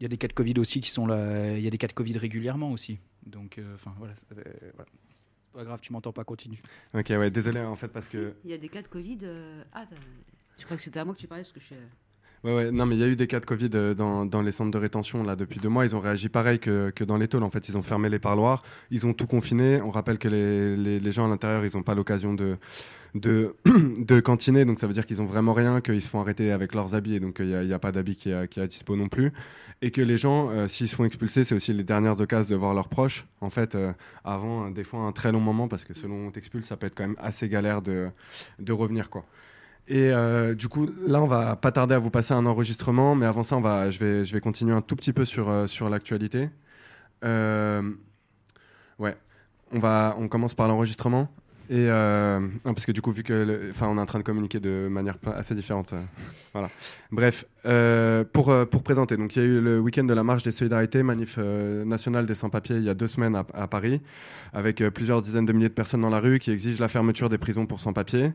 y a des cas de Covid aussi qui sont là. Il y a des cas de Covid régulièrement aussi. Donc, enfin euh, voilà, euh, voilà. C'est pas grave, tu m'entends pas, continue. Ok, ouais, désolé en fait parce si, que. Il y a des cas de Covid. Euh... Ah, je crois que c'était à moi que tu parlais parce que je suis. Ouais, ouais, non, mais il y a eu des cas de Covid dans, dans les centres de rétention là depuis deux mois. Ils ont réagi pareil que, que dans les tôles. En fait, ils ont fermé les parloirs, ils ont tout confiné. On rappelle que les, les, les gens à l'intérieur, ils n'ont pas l'occasion de, de, de cantiner, donc ça veut dire qu'ils ont vraiment rien, qu'ils se font arrêter avec leurs habits, et donc il n'y a, y a pas d'habits qui est, qui est à dispo non plus. Et que les gens, euh, s'ils se font expulser, c'est aussi les dernières occasions de voir leurs proches. En fait, euh, avant, des fois, un très long moment, parce que selon on t'expulse, ça peut être quand même assez galère de, de revenir, quoi. Et euh, du coup, là, on va pas tarder à vous passer un enregistrement, mais avant ça, on va, je vais, je vais continuer un tout petit peu sur euh, sur l'actualité. Euh, ouais, on va, on commence par l'enregistrement. Et euh, non, parce que du coup, vu que, enfin, on est en train de communiquer de manière assez différente. Euh, voilà. Bref, euh, pour euh, pour présenter, donc il y a eu le week-end de la marche des solidarités, manif euh, nationale des sans-papiers, il y a deux semaines à, à Paris, avec euh, plusieurs dizaines de milliers de personnes dans la rue qui exigent la fermeture des prisons pour sans-papiers.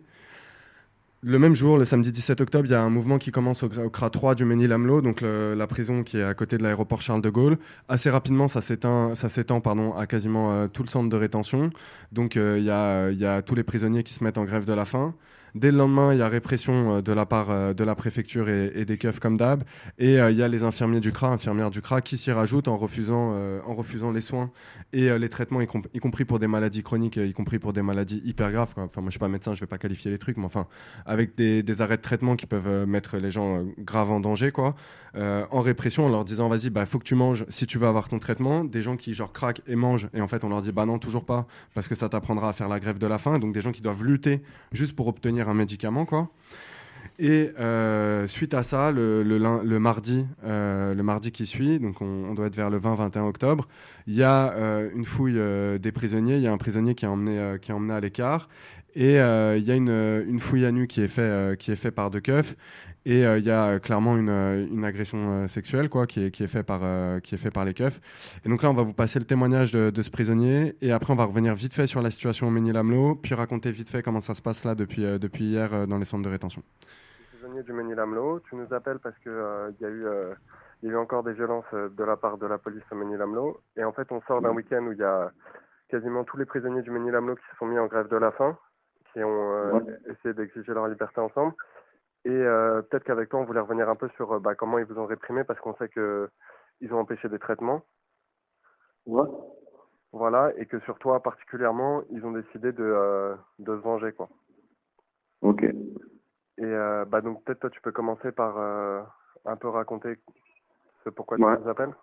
Le même jour, le samedi dix-sept octobre, il y a un mouvement qui commence au, au C R A trois du Mesnil-Amelot, donc le, la prison qui est à côté de l'aéroport Charles de Gaulle. Assez rapidement, ça s'étend, ça s'étend pardon, à quasiment euh, tout le centre de rétention. Donc euh, il y, a, y a tous les prisonniers qui se mettent en grève de la faim. Dès le lendemain, il y a répression euh, de la part euh, de la préfecture et, et des keufs comme d'hab. Et il euh, y a les infirmiers du C R A, infirmières du C R A, qui s'y rajoutent en refusant, euh, en refusant les soins et euh, les traitements, y, comp- y compris pour des maladies chroniques, y compris pour des maladies hyper graves, quoi. Enfin, moi, je suis pas médecin, je vais pas qualifier les trucs, mais enfin, avec des, des arrêts de traitement qui peuvent euh, mettre les gens euh, graves en danger, quoi. Euh, en répression, en leur disant, vas-y, bah, faut que tu manges si tu veux avoir ton traitement. Des gens qui, genre, craquent et mangent, et en fait, on leur dit, bah non, toujours pas, parce que ça t'apprendra à faire la grève de la faim. Donc, des gens qui doivent lutter juste pour obtenir un médicament, quoi. Et euh, suite à ça, le, le, le, mardi, euh, le mardi qui suit, donc on, on doit être vers le vingt vingt et un octobre, il y a euh, une fouille euh, des prisonniers. Il y a un prisonnier qui est emmené, euh, qui est emmené à l'écart. Et euh, il y a une, une fouille à nu qui est faite euh, qui est fait par deux keufs. Et euh, il y a clairement une, une agression euh, sexuelle, quoi, qui est, qui est fait par, euh, qui est fait par les keufs. Et donc là, on va vous passer le témoignage de, de ce prisonnier. Et après, on va revenir vite fait sur la situation au Mesnil-Amelot, puis raconter vite fait comment ça se passe là depuis, euh, depuis hier euh, dans les centres de rétention. Prisonnier du Mesnil-Amelot, tu nous appelles parce qu'il euh, y, euh, y a eu encore des violences euh, de la part de la police au Mesnil-Amelot. Et en fait, on sort d'un week-end où il y a quasiment tous les prisonniers du Mesnil-Amelot qui se sont mis en grève de la faim, qui ont euh, ouais. essayé d'exiger leur liberté ensemble. Et euh, peut-être qu'avec toi, on voulait revenir un peu sur euh, bah, comment ils vous ont réprimé, parce qu'on sait qu'ils ont empêché des traitements. Ouais. Voilà, et que sur toi, particulièrement, ils ont décidé de, euh, de se venger, quoi. Ok. Et euh, bah, donc peut-être toi, tu peux commencer par euh, un peu raconter ce pourquoi ouais. tu nous appelles.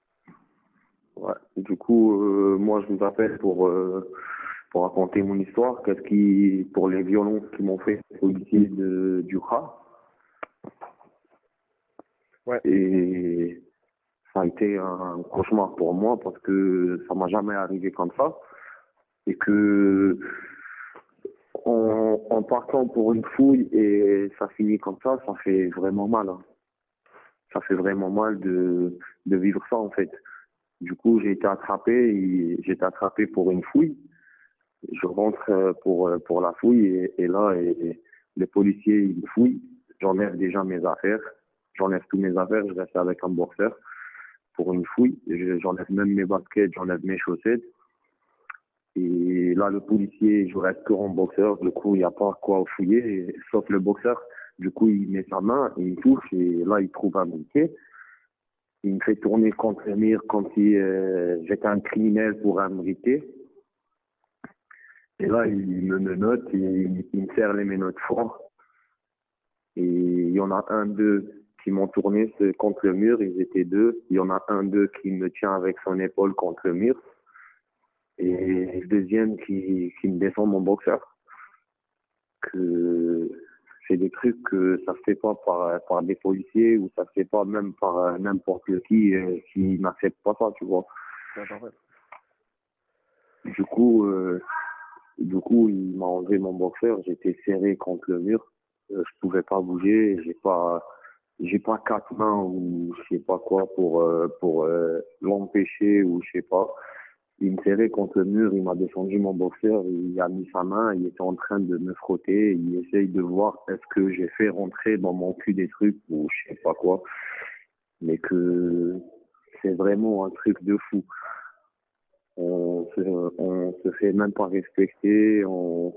Ouais, du coup, euh, moi, je vous appelle pour... Euh... pour raconter mon histoire, qu'est-ce qui, pour les violences qui m'ont fait les policiers de, du C R A. Ouais. Et ça a été un cauchemar pour moi parce que ça m'a jamais arrivé comme ça. Et que, en, en partant pour une fouille et ça finit comme ça, ça fait vraiment mal. Hein. Ça fait vraiment mal de, de vivre ça, en fait. Du coup, j'ai été attrapé, et j'ai été attrapé pour une fouille. Je rentre pour pour la fouille et, et là et, et les policiers ils me fouillent. J'enlève déjà mes affaires, j'enlève tous mes affaires, je reste avec un boxeur pour une fouille. Je, j'enlève même mes baskets, j'enlève mes chaussettes. Et là le policier, je reste que en boxeur. Du coup il n'y a pas quoi fouiller, sauf le boxeur. Du coup il met sa main, il me touche et là il trouve un briquet. Il me fait tourner contre le mur comme si euh, j'étais un criminel pour un briquet. Et là, il me menotte, et il me serre les menottes fort. Et il y en a un d'eux qui m'ont tourné contre le mur, ils étaient deux. Il y en a un d'eux qui me tient avec son épaule contre le mur. Et le deuxième qui, qui me descend mon boxeur. Que c'est des trucs que ça se fait pas par, par des policiers ou ça se fait pas même par n'importe qui qui n'accepte pas ça, tu vois. Du coup, euh, Du coup, il m'a enlevé mon boxeur, j'étais serré contre le mur, euh, je pouvais pas bouger, j'ai pas, j'ai pas quatre mains ou je sais pas quoi pour euh, pour euh, l'empêcher ou je sais pas. Il me serrait contre le mur, il m'a descendu mon boxeur, il a mis sa main, il était en train de me frotter, il essaye de voir est-ce que j'ai fait rentrer dans mon cul des trucs ou je sais pas quoi. mais que c'est vraiment un truc de fou. On se, on se fait même pas respecter, on,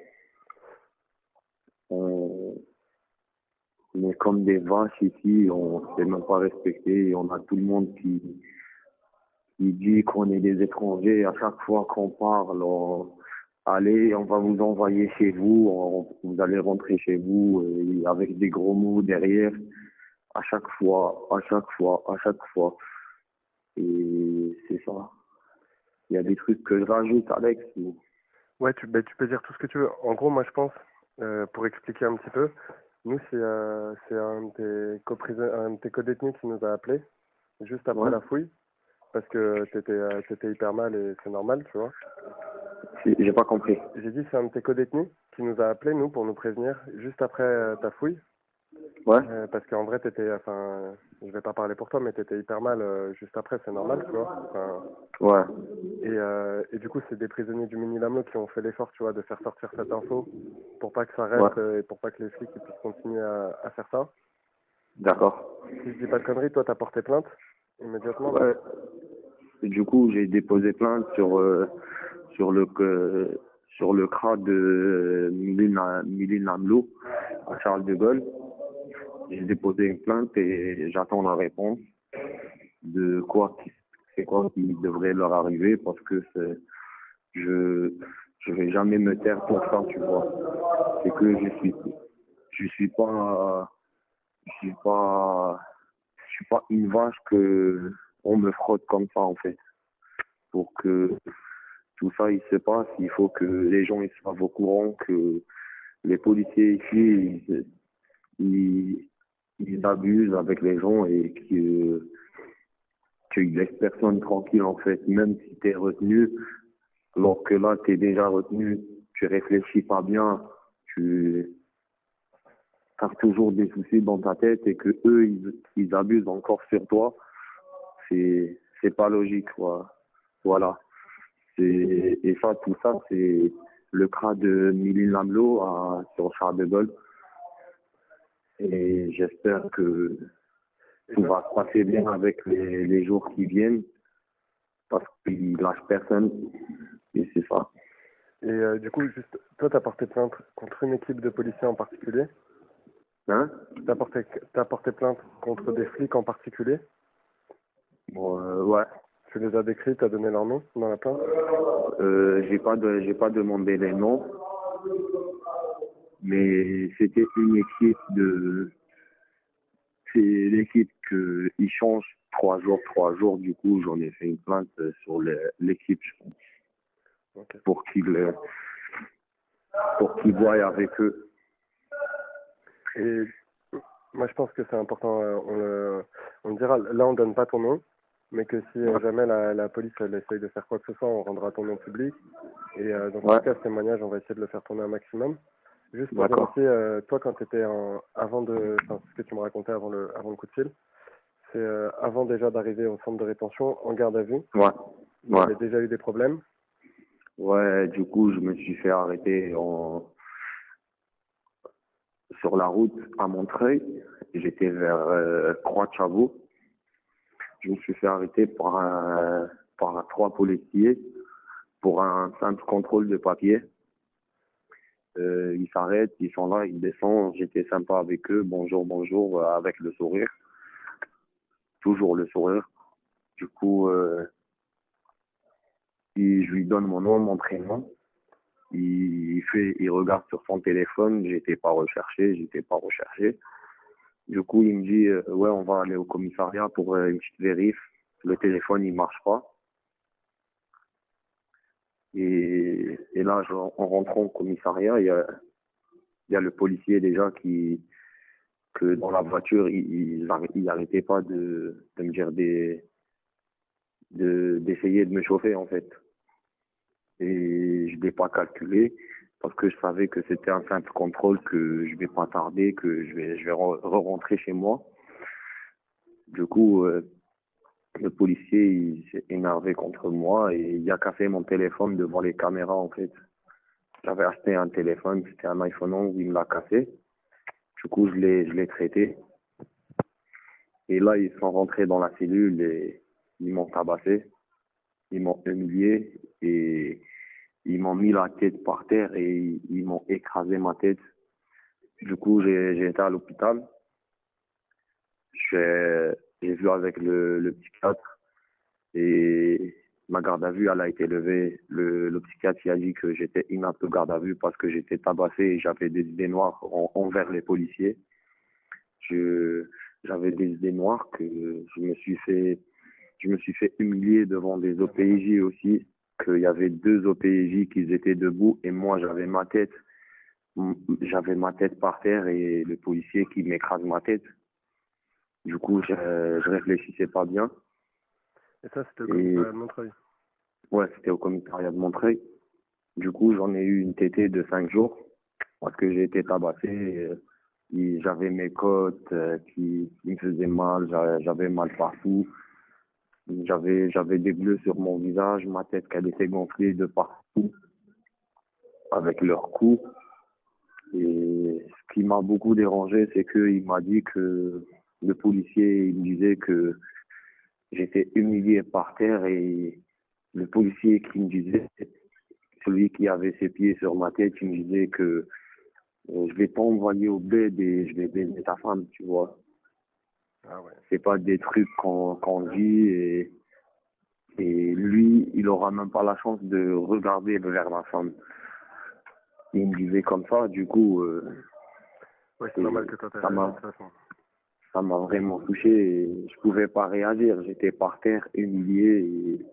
on, on est comme des vaches ici, on se fait même pas respecter, et on a tout le monde qui, qui dit qu'on est des étrangers. À chaque fois qu'on parle, on, allez, on va vous envoyer chez vous, on- vous allez rentrer chez vous, et avec des gros mots derrière, à chaque fois, à chaque fois, à chaque fois. Et c'est ça. Il y a des trucs que je rajoute, Alex. mais- Ouais, tu, bah, tu peux dire tout ce que tu veux. En gros, moi, je pense, euh, pour expliquer un petit peu, nous, c'est euh, c'est un de tes coprisonniers- un de tes codétenus qui nous a appelés juste après Ouais. la fouille, parce que t'étais euh, t'étais hyper mal et c'est normal, tu vois. J'ai j'ai pas compris. J'ai dit, c'est un de tes codétenus qui nous a appelés, nous, pour nous prévenir juste après euh, ta fouille. Ouais. Euh, parce qu'en vrai, t'étais, enfin, je vais pas parler pour toi, mais t'étais hyper mal euh, juste après, c'est normal, tu vois. Enfin, Ouais. et, euh, et du coup, c'est des prisonniers du Mini-Lamlo qui ont fait l'effort, tu vois, de faire sortir cette info pour pas que ça reste Ouais. euh, et pour pas que les flics ils puissent continuer à, à faire ça. D'accord. Si je dis pas de conneries, toi, t'as porté plainte immédiatement. Ouais. Et du coup, j'ai déposé plainte sur euh, sur le que sur le C R A de Miline Lamlo à Charles de Gaulle. J'ai déposé une plainte et j'attends la réponse de quoi qui- c'est quoi qui devrait leur arriver parce que c'est, je je vais jamais me taire pour ça, tu vois. C'est que je suis je suis pas je suis pas je suis pas une vache que on me frotte comme ça en fait. Pour que tout ça il se passe, il faut que les gens ils soient au courant que les policiers ici ils, ils, ils abusent avec les gens et que qu'ils laissent personne tranquille en fait, même si tu es retenu, alors que là tu es déjà retenu, tu réfléchis pas bien, tu as toujours des soucis dans ta tête et que eux ils, ils abusent encore sur toi, c'est c'est pas logique quoi. Voilà. C'est, et ça, tout ça, c'est le C R A de Miline Lamlo à, sur Charles de Gaulle. Et j'espère que tout va se passer bien avec les, les jours qui viennent, parce qu'ils lâchent personne. Et c'est ça. Et euh, du coup, juste, toi, t'as porté plainte contre une équipe de policiers en particulier. Hein? T'as porté, t'as porté plainte contre des flics en particulier. Bon, euh, ouais. Tu les as décrits, t'as donné leur nom dans la plainte. Euh, j'ai pas de, j'ai pas demandé les noms, mais c'était une équipe de, c'est l'équipe que ils changent trois jours, trois jours. Du coup, j'en ai fait une plainte sur le- l'équipe, je pense, Okay. pour qu'ils, euh, pour qu'ils voient avec eux. Et moi, je pense que c'est important. euh, on, le, on le dira. Là, on donne pas ton nom, mais que si euh, jamais la, la police elle essaye de faire quoi que ce soit, on rendra ton nom public. Et euh, dans Ouais. tout cas, ce témoignage, on va essayer de le faire tourner un maximum. Juste pour D'accord. vérifier, euh, toi, quand tu étais en, avant de, enfin, ce que tu me racontais avant le, avant le coup de fil, c'est euh, avant déjà d'arriver au centre de rétention, en garde à vue. Ouais. Il y Ouais. avait déjà eu des problèmes. Ouais, du coup, je me suis fait arrêter en... sur la route à Montreuil. J'étais vers euh, Croix-de-Chavaux. Je me suis fait arrêter par, un, par trois policiers pour un simple contrôle de papier. Euh, ils s'arrêtent, ils sont là, ils descendent. J'étais sympa avec eux. Bonjour, bonjour, euh, avec le sourire. Toujours le sourire. Du coup, euh, il- je lui donne mon nom, mon prénom. Il fait, il regarde sur son téléphone. J'étais pas recherché, j'étais pas recherché. Du coup, il me dit, euh, ouais, on va aller au commissariat pour euh, une petite vérif. Le téléphone, il marche pas. Et, et là, je, en rentrant au commissariat, il y a, il y a le policier déjà qui, que dans la voiture, il, il, arr- il arrêtait pas de, de me dire des, de, d'essayer de me chauffer, en fait. Et je l'ai pas calculé parce que je savais que c'était un simple contrôle, que je vais pas tarder, que je vais, je vais re- re-rentrer chez moi. Du coup, euh, le policier, il s'est énervé contre moi et il a cassé mon téléphone devant les caméras, en fait. J'avais acheté un téléphone, c'était un iPhone onze, il me l'a cassé. Du coup, je l'ai, je l'ai traité. Et là, ils sont rentrés dans la cellule et ils m'ont tabassé, ils m'ont humilié et ils m'ont mis la tête par terre et ils, ils m'ont écrasé ma tête. Du coup, j'ai j'ai été à l'hôpital. J'ai j'ai vu avec le, le psychiatre et ma garde à vue, elle a été levée. Le, le psychiatre il a dit que j'étais inapte de garde à vue parce que j'étais tabassé et j'avais des idées noires en- envers les policiers. Je, j'avais des idées noires que je me suis fait, je me suis fait humilier devant des O P J aussi, qu'il y avait deux O P J qui étaient debout et moi j'avais ma tête, j'avais ma tête par terre et le policier qui m'écrase ma tête. Du coup, je, je réfléchissais pas bien. Et ça, c'était au Et- commissariat de Montreuil. Ouais, c'était au commissariat de Montreuil. Du coup, j'en ai eu une T T de cinq jours parce que j'ai été tabassé. euh, et J'avais mes côtes euh, qui, qui me faisaient mal, j'a- j'avais mal partout. J'avais j'avais des bleus sur mon visage, ma tête qui était gonflée de partout avec leurs coups. Et ce qui m'a beaucoup dérangé, c'est qu'il m'a dit que le policier, il me disait que j'étais humilié par terre et le policier qui me disait, celui qui avait ses pieds sur ma tête, il me disait que euh, je vais t'envoyer au bed et je vais baiser ta femme, tu vois. Ah ouais. C'est pas des trucs qu'on qu'on dit et, et lui, il aura même pas la chance de regarder vers ma femme. Il me disait comme ça, du coup, euh, Ouais, c'est Et normal que toi, t'as ça réagi m'a- de toute façon. ça m'a vraiment touché et je pouvais pas réagir. J'étais par terre, humilié et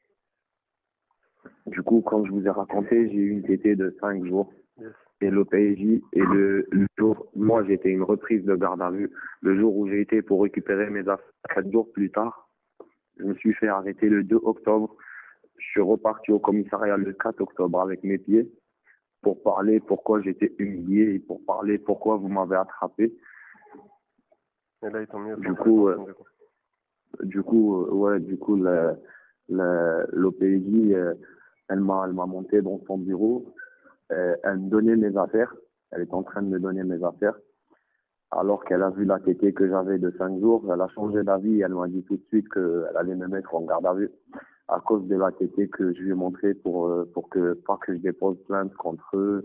du coup, quand je vous ai raconté, j'ai eu une T T de cinq jours. Yes. Et l'O P J, et le, le jour, moi j'étais une reprise de garde à vue. Le jour où j'ai été pour récupérer mes affaires, quatre jours plus tard, je me suis fait arrêter le deux octobre. Je suis reparti au commissariat le quatre octobre avec mes pieds pour parler pourquoi j'étais humilié et pour parler pourquoi vous m'avez attrapé. Et là, ils t'ont mis au Du centre coup, de détention, euh, du coup. Du coup, euh, ouais, du coup, le- le- l'O P J, euh, elle m'a, elle m'a monté dans son bureau. Euh, elle me donnait mes affaires. Elle est en train de me donner mes affaires. Alors qu'elle a vu la T T que j'avais de cinq jours, elle a changé d'avis. Elle m'a dit tout de suite qu'elle allait me mettre en garde à vue à cause de la T T que je lui ai montrée pour, euh, pour que, pas que je dépose plainte contre eux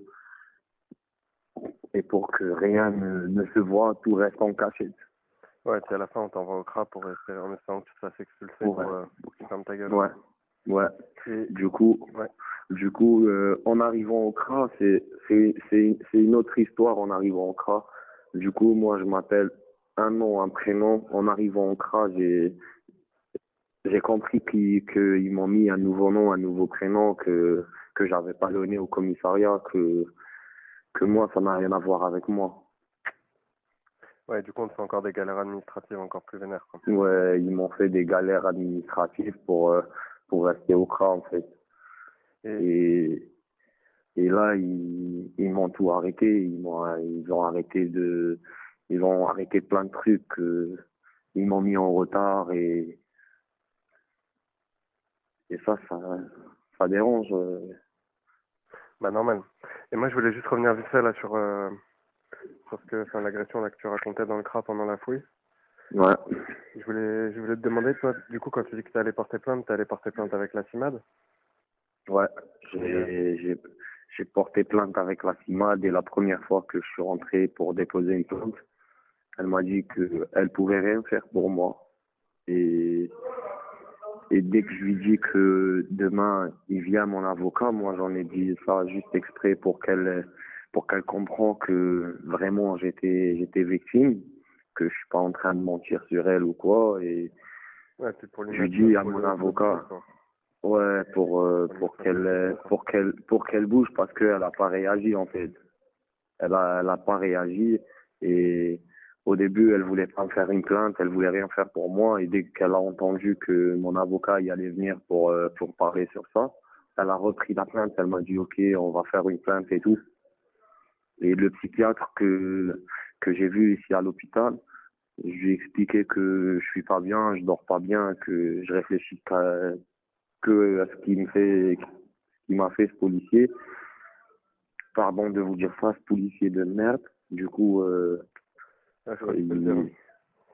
et pour que rien ne, ne se voit, tout reste en cachette. Ouais, puis à la fin, on t'envoie au C R A pour espérer en espérant que tu te fasses expulser Ouais. pour, euh, pour que tu fermes ta gueule. Ouais, ouais. Et, Du coup, ouais. du coup, euh, en arrivant au C R A, c'est, c'est, c'est, c'est une autre histoire en arrivant au C R A. Du coup, moi, je m'appelle un nom, un prénom. En arrivant au C R A, j'ai, j'ai compris qu'ils, qu'ils m'ont mis un nouveau nom, un nouveau prénom que, que j'avais pas donné au commissariat, que, que moi, ça n'a rien à voir avec moi. Ouais, du coup, on te fait encore des galères administratives encore plus vénères, quoi. Ouais, ils m'ont fait des galères administratives pour, euh, pour rester au C R A, en fait. Et, Et, et là, ils, ils m'ont tout arrêté. Ils m'ont, ils ont arrêté de, ils ont arrêté plein de trucs. euh, ils m'ont mis en retard et, et ça, ça, ça dérange. euh. bah, normal. Et moi, je voulais juste revenir vite fait, là, sur, euh, sur ce que, enfin, l'agression, là, que tu racontais dans le C R A pendant la fouille. Ouais. Je voulais, je voulais te demander, toi, du coup, quand tu dis que tu allé porter plainte, tu allé porter plainte avec la CIMAD? Ouais. J'ai, j'ai, j'ai porté plainte avec la CIMAD et la première fois que je suis rentré pour déposer une plainte, elle m'a dit qu'elle pouvait rien faire pour moi. Et, et dès que je lui dis que demain il vient mon avocat, moi j'en ai dit ça juste exprès pour qu'elle pour qu'elle comprenne que vraiment j'étais j'étais victime, que je suis pas en train de mentir sur elle ou quoi. Et Ouais, puis pour lui je lui mettre dis un à peu mon le- avocat, quoi. ouais, pour euh, pour qu'elle pour qu'elle pour qu'elle bouge parce qu'elle a pas réagi en fait. Elle a elle a pas réagi et au début, elle voulait pas me faire une plainte, elle voulait rien faire pour moi. Et dès qu'elle a entendu que mon avocat y allait venir pour euh, pour parler sur ça, elle a repris la plainte. Elle m'a dit ok, on va faire une plainte et tout. Et le psychiatre que que j'ai vu ici à l'hôpital, je lui ai expliqué que je suis pas bien, je dors pas bien, que je réfléchis qu'à, que à ce qui me fait, ce qui m'a fait ce policier. Pardon de vous dire ça, ce policier de merde. Du coup. Euh, Ouais, je crois que tu peux le dire.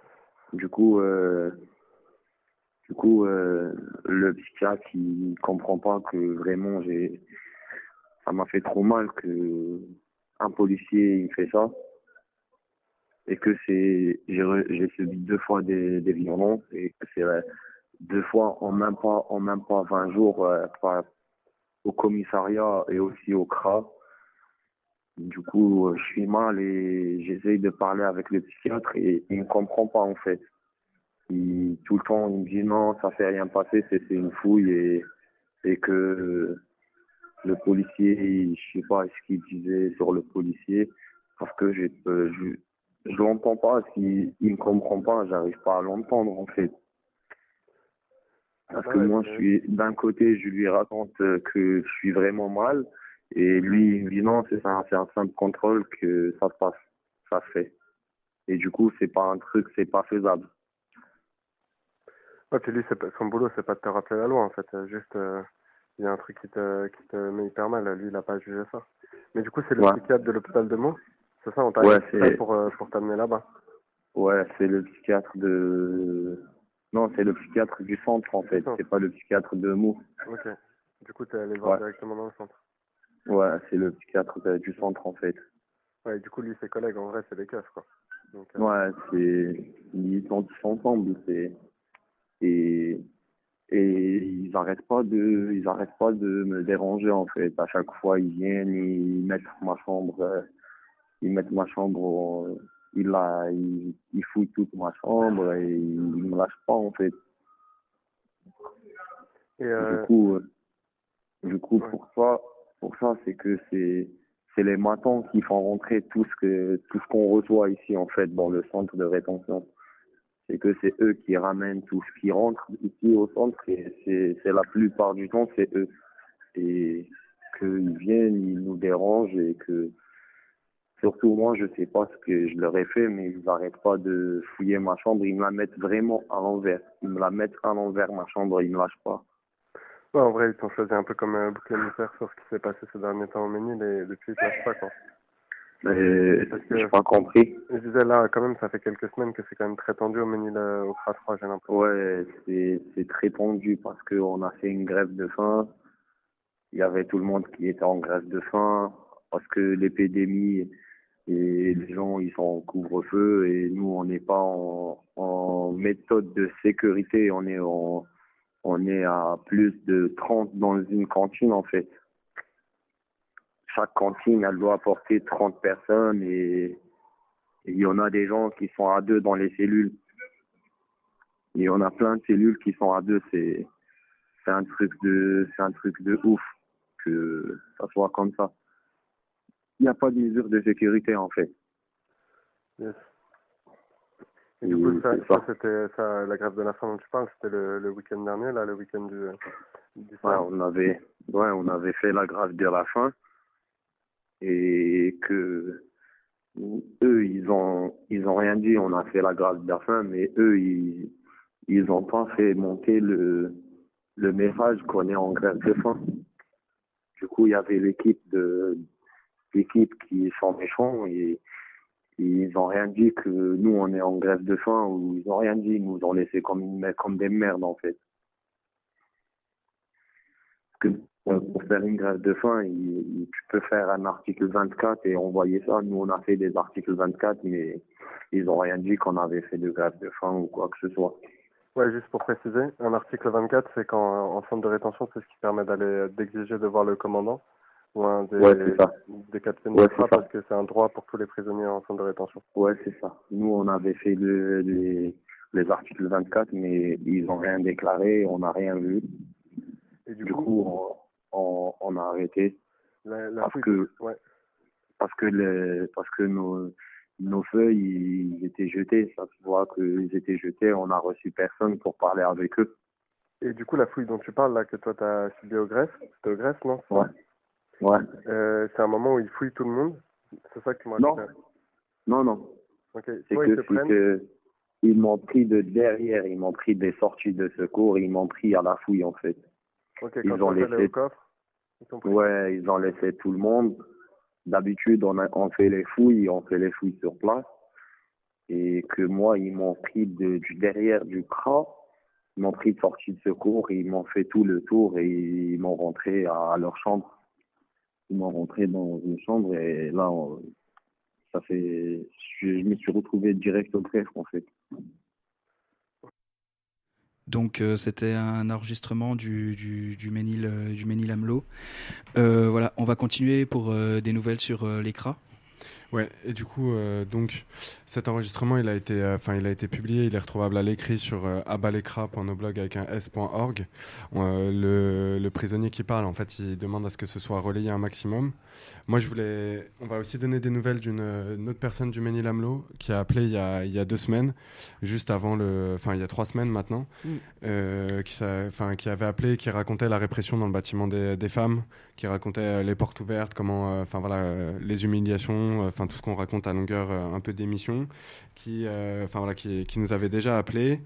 Du coup, euh, du coup, euh, le psychiatre, il comprend pas que vraiment j'ai, ça m'a fait trop mal que un policier il fait ça et que c'est, j'ai, re- j'ai subi deux fois des, des violences et que c'est euh, deux fois en même pas, en même pas vingt jours euh, par- au commissariat et aussi au C R A. Du coup, euh, je suis mal et j'essaye de parler avec le psychiatre et il ne comprend pas en fait. Il, tout le temps, il me dit non, ça s'est rien passé, c'était une fouille et, et que euh, le policier, il- je sais pas ce qu'il disait sur le policier parce que j'ai, euh, je, je l'entends pas, s'il il me comprend pas, j'arrive pas à l'entendre en fait. Parce Ah que ouais, moi, je c'est- suis d'un côté, je lui raconte euh, que je suis vraiment mal, et lui, il me dit non, c'est un, c'est un simple contrôle que ça se passe, ça se fait. Et du coup, c'est pas un truc, c'est pas faisable. Ouais, puis lui, c'est pas, son boulot, c'est pas de te rappeler la loi, en fait. euh, Juste, euh, il y a un truc qui te, qui te met hyper mal. Lui, il a pas jugé ça. Mais du coup, c'est le Ouais, psychiatre de l'hôpital de Meaux. C'est ça, on t'a ouais, extrait c'est, pour, euh, pour t'amener là-bas. ouais, c'est le psychiatre de, non, c'est le psychiatre du centre en Du fait, centre. c'est pas le psychiatre de Mou. Ok. Du coup, t'es allé le voir Ouais, directement dans le centre. ouais, c'est le psychiatre de- du centre en fait. Ouais, et du coup, lui, ses collègues, en vrai, c'est des keufs, quoi. Donc, euh, Ouais, c'est, ils sont tous ensemble, c'est, et Et ils arrêtent pas de, ils arrêtent pas de me déranger en fait. À chaque fois, ils viennent, ils mettent ma chambre, euh, ils mettent ma chambre, euh, ils la, ils, ils fouillent toute ma chambre et ils, ils me lâchent pas en fait. et Du euh, coup, euh, du coup ouais. pour ça, pour ça c'est que c'est, c'est les matons qui font rentrer tout ce que, tout ce qu'on reçoit ici en fait dans le centre de rétention. C'est que c'est eux qui ramènent tout ce qui rentre ici au centre et c'est, c'est la plupart du temps c'est eux. Et qu'ils viennent, ils nous dérangent et que surtout moi je sais pas ce que je leur ai fait mais ils n'arrêtent pas de fouiller ma chambre, ils me la mettent vraiment à l'envers. Ils me la mettent à l'envers ma chambre, ils me lâchent pas. Ouais, en vrai, ils t'ont choisi un peu comme un bouc émissaire sur ce qui s'est passé ces derniers temps au Ménil et depuis, ils te lâchent pas, quoi. Mais Parce j'ai que, pas compris. je disais là, quand même, ça fait quelques semaines que c'est quand même très tendu au Ménil euh, au C R A trois, j'ai l'impression. Ouais, c'est c'est très tendu parce que on a fait une grève de faim. Il y avait tout le monde qui était en grève de faim parce que l'épidémie et les gens ils sont en couvre-feu et nous on n'est pas en, en méthode de sécurité, on est en, on est à plus de trente dans une cantine en fait. Chaque cantine elle doit apporter trente personnes et et il y en a des gens qui sont à deux dans les cellules. Il y en a plein de cellules qui sont à deux, c'est c'est un truc de c'est un truc de ouf que ça soit comme ça. Il n'y a pas de mesure de sécurité en fait. Yes. Et du coup, Et ça, c'est ça ça. c'était ça, la grève de la faim dont tu parles, c'était le, le week-end dernier, là, le week-end du, du Ouais, samedi. on avait ouais, on avait fait la grève de la faim et que eux ils ont ils ont rien dit, on a fait la grève de la faim mais eux ils ils ont pas fait monter le le message qu'on est en grève de faim. Du coup, il y avait l'équipe de l'équipe qui sont méchants et ils ont rien dit que nous on est en grève de faim ou ils ont rien dit, ils nous ont laissé comme une, comme des merdes en fait. Parce que euh, pour faire une grève de faim, il, il- tu peux faire un article vingt-quatre et envoyer ça. Nous on a fait des articles vingt-quatre mais ils ont rien dit qu'on avait fait de grève de faim ou quoi que ce soit. Ouais, juste pour préciser, un article vingt-quatre, c'est quand euh, en centre de rétention, c'est ce qui permet d'aller d'exiger de voir le commandant ou un des, Ouais, c'est ça. des capitaines Ouais, de C R A c'est ça. parce que c'est un droit pour tous les prisonniers en centre de rétention. Ouais, c'est ça. Nous, on avait fait le, les, les articles vingt-quatre, mais ils ont rien déclaré, on n'a rien vu. Et du, Du coup, coup, on, on, on a arrêté la, la parce fouille, que ouais. parce que les, parce que nos nos feuilles ils étaient jetés. Ça se voit qu'ils étaient jetés. On n'a reçu personne pour parler avec eux. Et du coup, la fouille dont tu parles, là, que toi, t'as subi au greffe, c'était au greffe, non? Ouais. Ouais. Euh, c'est un moment où ils fouillent tout le monde? C'est ça que tu m'as Non. raconté? Non, non. Ok. C'est Toi, que ils te c'est prennent? que ils m'ont pris de derrière. Ils m'ont pris des sorties de secours. Ils m'ont pris à la fouille en fait. Ok, Ils quand ont toi, t'allais laissé. au coffre, ils t'ont pris? Ouais, ils ont laissé tout le monde. D'habitude, on, a, on fait les fouilles, on fait les fouilles sur place. et que moi, ils m'ont pris de, du derrière du C R A, ils m'ont pris de sortie de secours, ils m'ont fait tout le tour et ils m'ont rentré à, à leur chambre. Ils m'ont rentré dans une chambre et là, on, ça fait, je, je me suis retrouvé direct au greffe en fait. Donc euh, c'était un enregistrement du, du, du Ménil, euh, du Ménil Amelot. Euh, voilà, on va continuer pour euh, des nouvelles sur euh, l'E C R A. Ouais, et du coup, euh, donc, cet enregistrement, il a été, enfin, euh, il a été publié, il est retrouvable à l'écrit sur euh, abalecra point noblog avec un s point org. Euh, le, le prisonnier qui parle, en fait, il demande à ce que ce soit relayé un maximum. Moi, je voulais, on va aussi donner des nouvelles d'une une autre personne du Ménil Amelot qui a appelé il y a, il y a deux semaines, juste avant le, enfin, il y a trois semaines maintenant, mm. euh, qui, enfin, qui avait appelé, qui racontait la répression dans le bâtiment des, des femmes, qui racontait euh, les portes ouvertes, comment, enfin euh, voilà, euh, les humiliations, enfin euh, tout ce qu'on raconte à longueur euh, un peu d'émission, qui, enfin euh, voilà, qui, qui nous avait déjà appelé.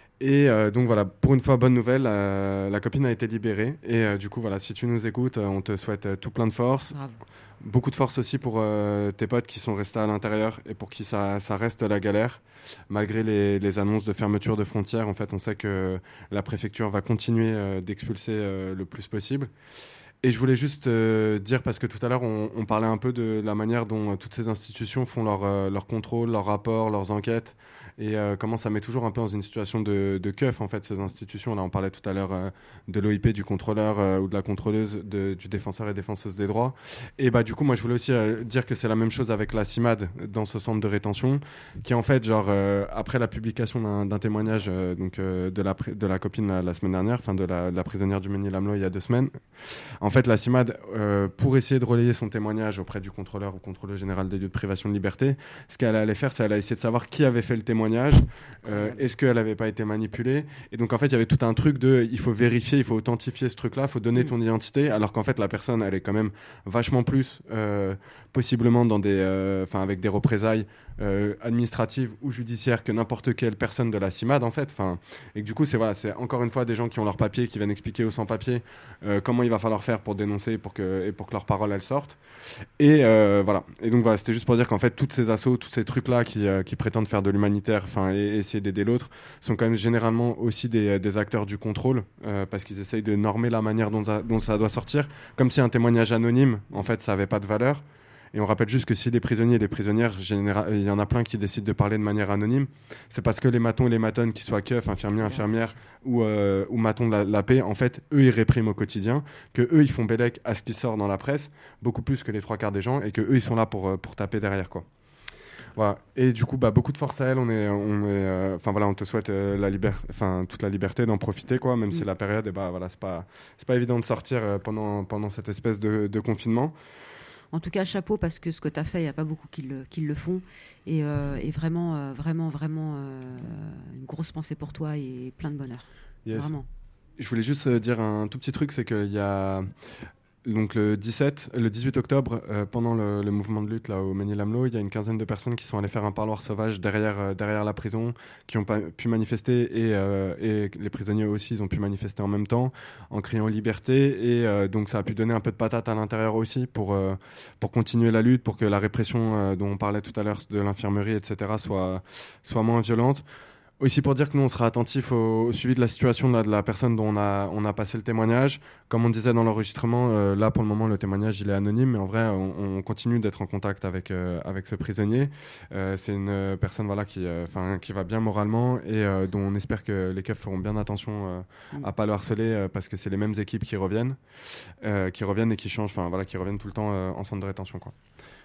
Et euh, donc voilà, pour une fois, bonne nouvelle, euh, la copine a été libérée. Et euh, du coup, voilà, si tu nous écoutes, euh, on te souhaite euh, tout plein de force. Bravo. Beaucoup de force aussi pour euh, tes potes qui sont restés à l'intérieur et pour qui ça, ça reste la galère. Malgré les, les annonces de fermeture de frontières, en fait, on sait que la préfecture va continuer euh, d'expulser euh, le plus possible. Et je voulais juste euh, dire, parce que tout à l'heure, on, on parlait un peu de la manière dont euh, toutes ces institutions font leur, euh, leur contrôle, leurs rapports, leurs enquêtes, et euh, comment ça met toujours un peu dans une situation de, de keuf, en fait, ces institutions. Là, on parlait tout à l'heure euh, de l'O I P, du contrôleur euh, ou de la contrôleuse, de, du défenseur et défenseuse des droits. Et bah, du coup, moi, je voulais aussi euh, dire que c'est la même chose avec la CIMAD dans ce centre de rétention, qui en fait, genre, euh, après la publication d'un, d'un témoignage euh, donc, euh, de, la, de la copine la, la semaine dernière, enfin de la, de la prisonnière du Ménil Amelot il y a deux semaines, en fait, la CIMAD, euh, pour essayer de relayer son témoignage auprès du contrôleur ou contrôleur général des lieux de privation de liberté, ce qu'elle allait faire, c'est qu'elle allait essayer de savoir qui avait fait le témoignage, euh, est-ce qu'elle n'avait pas été manipulée. Et donc, en fait, il y avait tout un truc de, il faut vérifier, il faut authentifier ce truc-là, il faut donner ton identité, alors qu'en fait, la personne, elle est quand même vachement plus, euh, possiblement dans des, euh, enfin, avec des représailles euh, administratives ou judiciaires que n'importe quelle personne de la CIMAD, en fait. Enfin, et que du coup, c'est voilà, c'est encore une fois des gens qui ont leurs papiers, qui viennent expliquer aux sans-papiers euh, comment il va falloir faire pour dénoncer pour que, et pour que leurs paroles elles sortent. Et euh, voilà. Et donc voilà, c'était juste pour dire qu'en fait, toutes ces assos, tous ces trucs-là qui, euh, qui prétendent faire de l'humanitaire, enfin, et, et essayer d'aider l'autre, sont quand même généralement aussi des, des acteurs du contrôle, euh, parce qu'ils essayent de normer la manière dont ça, dont ça doit sortir, comme si un témoignage anonyme, en fait, ça n'avait pas de valeur. Et on rappelle juste que si les prisonniers et les prisonnières, il y en a plein qui décident de parler de manière anonyme, c'est parce que les matons et les matonnes, qu'ils soient keufs, infirmiers, infirmières ou, euh, ou matons de la, la paix, en fait, eux, ils répriment au quotidien, que eux, ils font bellec à ce qui sort dans la presse, beaucoup plus que les trois quarts des gens, et que eux, ils sont là pour, pour taper derrière, quoi. Voilà. Et du coup, bah, beaucoup de force à elle. On est, on est, euh, enfin voilà, on te souhaite euh, la liber- enfin toute la liberté d'en profiter, quoi. Même mmh. si la période, et bah voilà, c'est pas, c'est pas évident de sortir euh, pendant, pendant cette espèce de, de confinement. En tout cas, chapeau, parce que ce que tu as fait, il n'y a pas beaucoup qui le, qui le font. Et, euh, et vraiment, euh, vraiment, vraiment, euh, une grosse pensée pour toi et plein de bonheur. Yes. Vraiment. Je voulais juste dire un tout petit truc, c'est qu'il y a... Donc le dix-sept, le dix-huit octobre, euh, pendant le, le mouvement de lutte là, au Ménil Amelot, il y a une quinzaine de personnes qui sont allées faire un parloir sauvage derrière, euh, derrière la prison, qui ont pas pu manifester, et, euh, et les prisonniers aussi, ils ont pu manifester en même temps, en criant liberté, et euh, donc ça a pu donner un peu de patate à l'intérieur aussi, pour, euh, pour continuer la lutte, pour que la répression euh, dont on parlait tout à l'heure de l'infirmerie, et cetera, soit, soit moins violente. Aussi pour dire que nous, on sera attentifs au, au suivi de la situation là, de la personne dont on a, on a passé le témoignage. Comme on disait dans l'enregistrement, euh, là, pour le moment, le témoignage, il est anonyme, mais en vrai, on, on continue d'être en contact avec, euh, avec ce prisonnier. Euh, c'est une personne voilà, qui, euh, qui va bien moralement et euh, dont on espère que les keufs feront bien attention euh, à ne pas le harceler, euh, parce que c'est les mêmes équipes qui reviennent, euh, qui reviennent et qui changent, enfin voilà, qui reviennent tout le temps euh, en centre de rétention, quoi.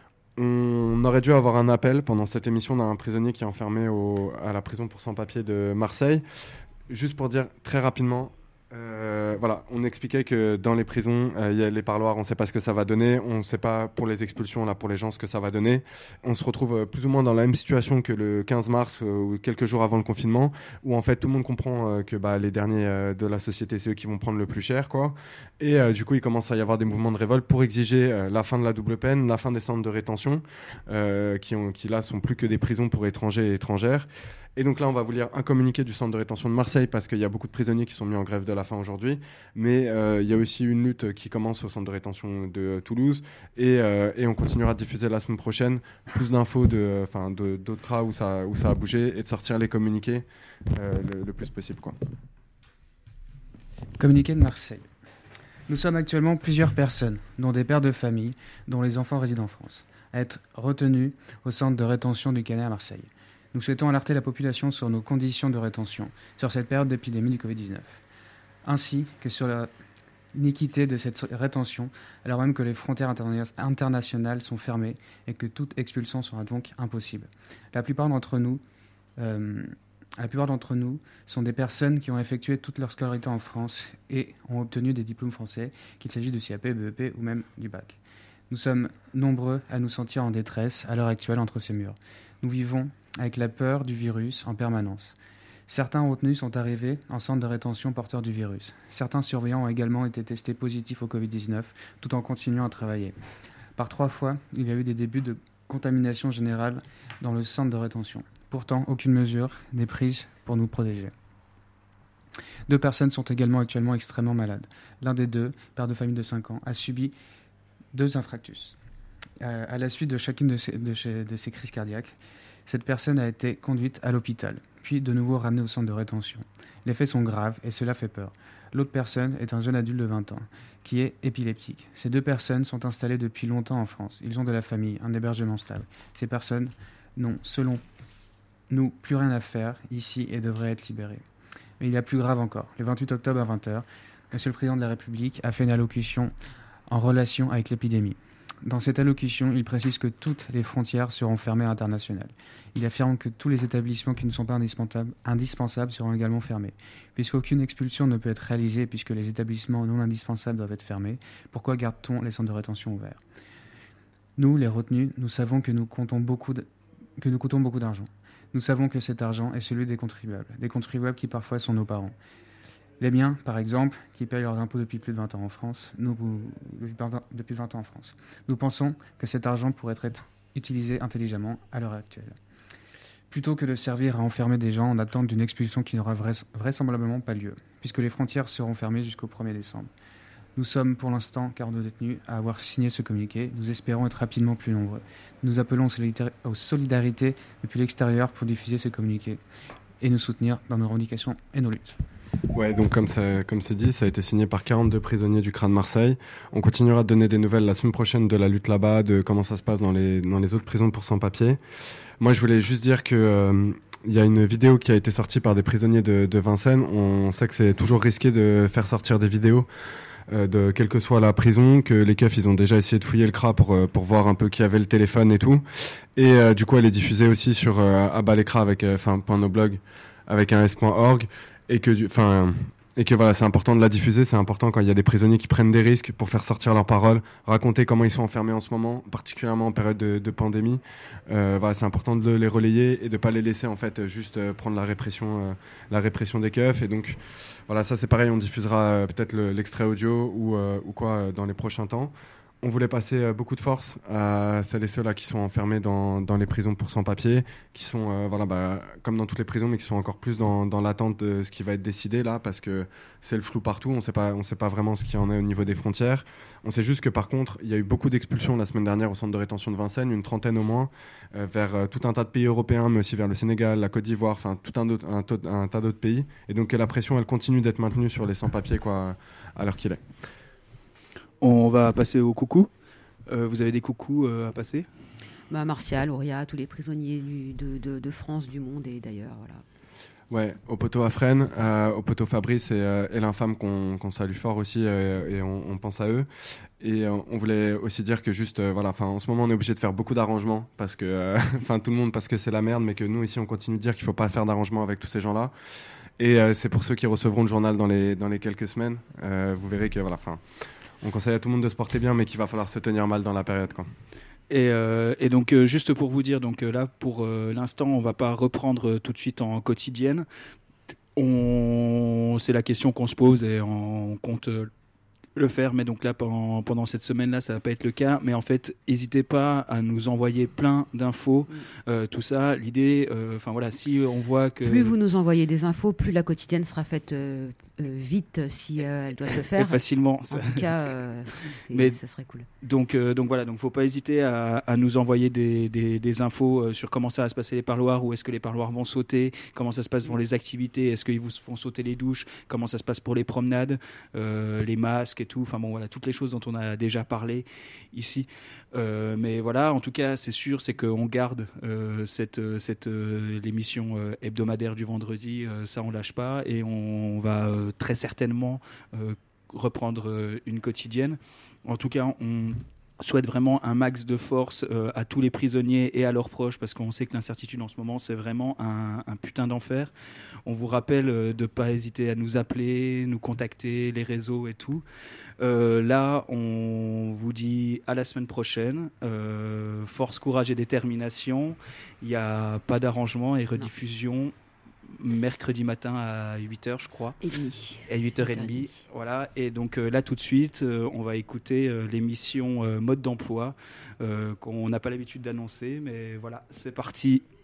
On aurait dû avoir un appel pendant cette émission d'un prisonnier qui est enfermé au, à la prison pour sans-papiers de Marseille. Juste pour dire très rapidement, euh, voilà, on expliquait que dans les prisons, il euh, y a les parloirs, on ne sait pas ce que ça va donner, on ne sait pas pour les expulsions, là, pour les gens, ce que ça va donner. On se retrouve euh, plus ou moins dans la même situation que le quinze mars, euh, ou quelques jours avant le confinement, où en fait tout le monde comprend euh, que bah, les derniers euh, de la société, c'est eux qui vont prendre le plus cher, quoi. Et euh, du coup, il commence à y avoir des mouvements de révolte pour exiger euh, la fin de la double peine, la fin des centres de rétention, euh, qui, ont, qui là sont plus que des prisons pour étrangers et étrangères. Et donc là, on va vous lire un communiqué du centre de rétention de Marseille parce qu'il y a beaucoup de prisonniers qui sont mis en grève de la faim aujourd'hui. Mais euh, il y a aussi une lutte qui commence au centre de rétention de euh, Toulouse. Et, euh, et on continuera de diffuser la semaine prochaine plus d'infos de, enfin, de, d'autres C R A où ça, où ça a bougé et de sortir les communiqués euh, le, le plus possible, quoi. Communiqué de Marseille. Nous sommes actuellement plusieurs personnes, dont des pères de famille, dont les enfants résident en France, à être retenus au centre de rétention du Canet à Marseille. Nous souhaitons alerter la population sur nos conditions de rétention, sur cette période d'épidémie du covid dix-neuf, ainsi que sur la l'iniquité de cette rétention, alors même que les frontières interna- internationales sont fermées et que toute expulsion sera donc impossible. La plupart d'entre nous, euh, la plupart d'entre nous sont des personnes qui ont effectué toute leur scolarité en France et ont obtenu des diplômes français, qu'il s'agisse de C A P, B E P ou même du bac. Nous sommes nombreux à nous sentir en détresse à l'heure actuelle entre ces murs. Nous vivons avec la peur du virus en permanence. Certains retenus sont arrivés en centre de rétention porteurs du virus. Certains surveillants ont également été testés positifs au covid dix-neuf tout en continuant à travailler. Par trois fois, il y a eu des débuts de contamination générale dans le centre de rétention. Pourtant, aucune mesure n'est prise pour nous protéger. Deux personnes sont également actuellement extrêmement malades. L'un des deux, père de famille de cinq ans, a subi deux infarctus. Euh, à la suite de chacune de ces, de, ces, de ces crises cardiaques, cette personne a été conduite à l'hôpital, puis de nouveau ramenée au centre de rétention. Les faits sont graves et cela fait peur. L'autre personne est un jeune adulte de vingt ans, qui est épileptique. Ces deux personnes sont installées depuis longtemps en France. Ils ont de la famille, un hébergement stable. Ces personnes n'ont, selon nous, plus rien à faire ici et devraient être libérées. Mais il y a plus grave encore. Le vingt-huit octobre à vingt heures, Monsieur le Président de la République a fait une allocution en relation avec l'épidémie. Dans cette allocution, il précise que toutes les frontières seront fermées à l'international. Il affirme que tous les établissements qui ne sont pas indispensables, indispensables seront également fermés. Puisqu'aucune expulsion ne peut être réalisée, puisque les établissements non indispensables doivent être fermés, pourquoi garde-t-on les centres de rétention ouverts ? Nous, les retenus, nous savons que nous comptons beaucoup de... que nous coûtons beaucoup d'argent. Nous savons que cet argent est celui des contribuables, des contribuables qui parfois sont nos parents. Les miens, par exemple, qui payent leurs impôts depuis plus de vingt ans en France, nous, depuis vingt ans en France. Nous pensons que cet argent pourrait être utilisé intelligemment à l'heure actuelle. Plutôt que de servir à enfermer des gens en attente d'une expulsion qui n'aura vrais- vraisemblablement pas lieu, puisque les frontières seront fermées jusqu'au premier décembre. Nous sommes pour l'instant quarante-deux détenus à avoir signé ce communiqué. Nous espérons être rapidement plus nombreux. Nous appelons aux solidarités depuis l'extérieur pour diffuser ce communiqué et nous soutenir dans nos revendications et nos luttes. Ouais, donc comme, ça, comme c'est dit, ça a été signé par quarante-deux prisonniers du C R A de Marseille. On continuera de donner des nouvelles la semaine prochaine de la lutte là-bas, de comment ça se passe dans les, dans les autres prisons pour sans-papiers. Moi, je voulais juste dire que euh, y a une vidéo qui a été sortie par des prisonniers de, de Vincennes. On sait que c'est toujours risqué de faire sortir des vidéos euh, de quelle que soit la prison, que les keufs, ils ont déjà essayé de fouiller le C R A pour, pour voir un peu qui avait le téléphone et tout. Et euh, du coup, elle est diffusée aussi sur euh, abat les C R A avec, enfin, euh, .no blog avec un s point org. Et que, enfin, et que voilà, c'est important de la diffuser. C'est important quand il y a des prisonniers qui prennent des risques pour faire sortir leurs paroles, raconter comment ils sont enfermés en ce moment, particulièrement en période de, de pandémie. Euh, voilà, c'est important de les relayer et de pas les laisser en fait juste euh, prendre la répression, euh, la répression des keufs. Et donc, voilà, ça c'est pareil. On diffusera euh, peut-être le, l'extrait audio ou euh, ou quoi euh, dans les prochains temps. On voulait passer euh, beaucoup de force à celles et ceux-là qui sont enfermés dans, dans les prisons pour sans-papiers, qui sont, euh, voilà, bah, comme dans toutes les prisons, mais qui sont encore plus dans, dans l'attente de ce qui va être décidé là, parce que c'est le flou partout, on sait pas, on sait pas vraiment ce qu'il y en est au niveau des frontières. On sait juste que par contre, il y a eu beaucoup d'expulsions la semaine dernière au centre de rétention de Vincennes, une trentaine au moins, euh, vers euh, tout un tas de pays européens, mais aussi vers le Sénégal, la Côte d'Ivoire, enfin tout un, autre, un, taux, un tas d'autres pays. Et donc la pression, elle continue d'être maintenue sur les sans-papiers, quoi, à l'heure qu'il est. On va passer au coucou. Euh, vous avez des coucous euh, à passer ? Bah, Martial, Auria, tous les prisonniers du, de, de, de France, du monde et d'ailleurs. Voilà. Ouais, au poteau Afren, euh, au poteau Fabrice et, euh, et l'infâme qu'on, qu'on salue fort aussi euh, et on, on pense à eux. Et euh, on voulait aussi dire que juste, euh, voilà, en ce moment on est obligé de faire beaucoup d'arrangements parce que, enfin euh, tout le monde parce que c'est la merde, mais que nous ici on continue de dire qu'il faut pas faire d'arrangements avec tous ces gens-là. Et euh, c'est pour ceux qui recevront le journal dans les dans les quelques semaines. Euh, vous verrez que voilà, enfin. On conseille à tout le monde de se porter bien, mais qu'il va falloir se tenir mal dans la période, quoi. Et, euh, et donc, euh, juste pour vous dire, donc euh, là, pour euh, l'instant, on ne va pas reprendre euh, tout de suite en quotidienne. On... C'est la question qu'on se pose et on compte euh, le faire, mais donc là pendant, pendant cette semaine-là ça va pas être le cas, mais en fait n'hésitez pas à nous envoyer plein d'infos, euh, tout ça, l'idée, enfin euh, voilà, si on voit que... Plus vous nous envoyez des infos, plus la quotidienne sera faite euh, euh, vite si euh, elle doit se faire. Et facilement. En tout cas, euh, mais, ça serait cool. Donc, euh, donc voilà, donc faut pas hésiter à, à nous envoyer des, des, des infos euh, sur comment ça va se passer les parloirs, où est-ce que les parloirs vont sauter, comment ça se passe pour les activités, est-ce qu'ils vous font sauter les douches, comment ça se passe pour les promenades, euh, les masques et tout, enfin bon voilà, toutes les choses dont on a déjà parlé ici. Euh, mais voilà, en tout cas, c'est sûr, c'est qu'on garde euh, cette, cette euh, l'émission euh, hebdomadaire du vendredi, euh, ça on lâche pas, et on, on va euh, très certainement euh, reprendre euh, une quotidienne. En tout cas, on souhaite vraiment un max de force euh, à tous les prisonniers et à leurs proches, parce qu'on sait que l'incertitude en ce moment, c'est vraiment un, un putain d'enfer. On vous rappelle euh, de ne pas hésiter à nous appeler, nous contacter, les réseaux et tout. Euh, là, on vous dit à la semaine prochaine. Euh, force, courage et détermination. Il n'y a pas d'arrangement et rediffusion mercredi matin à huit heures, je crois. Et demi. À huit heures trente. Voilà. Et donc euh, là, tout de suite, euh, on va écouter euh, l'émission euh, Mode d'emploi, euh, qu'on n'a pas l'habitude d'annoncer. Mais voilà, c'est parti.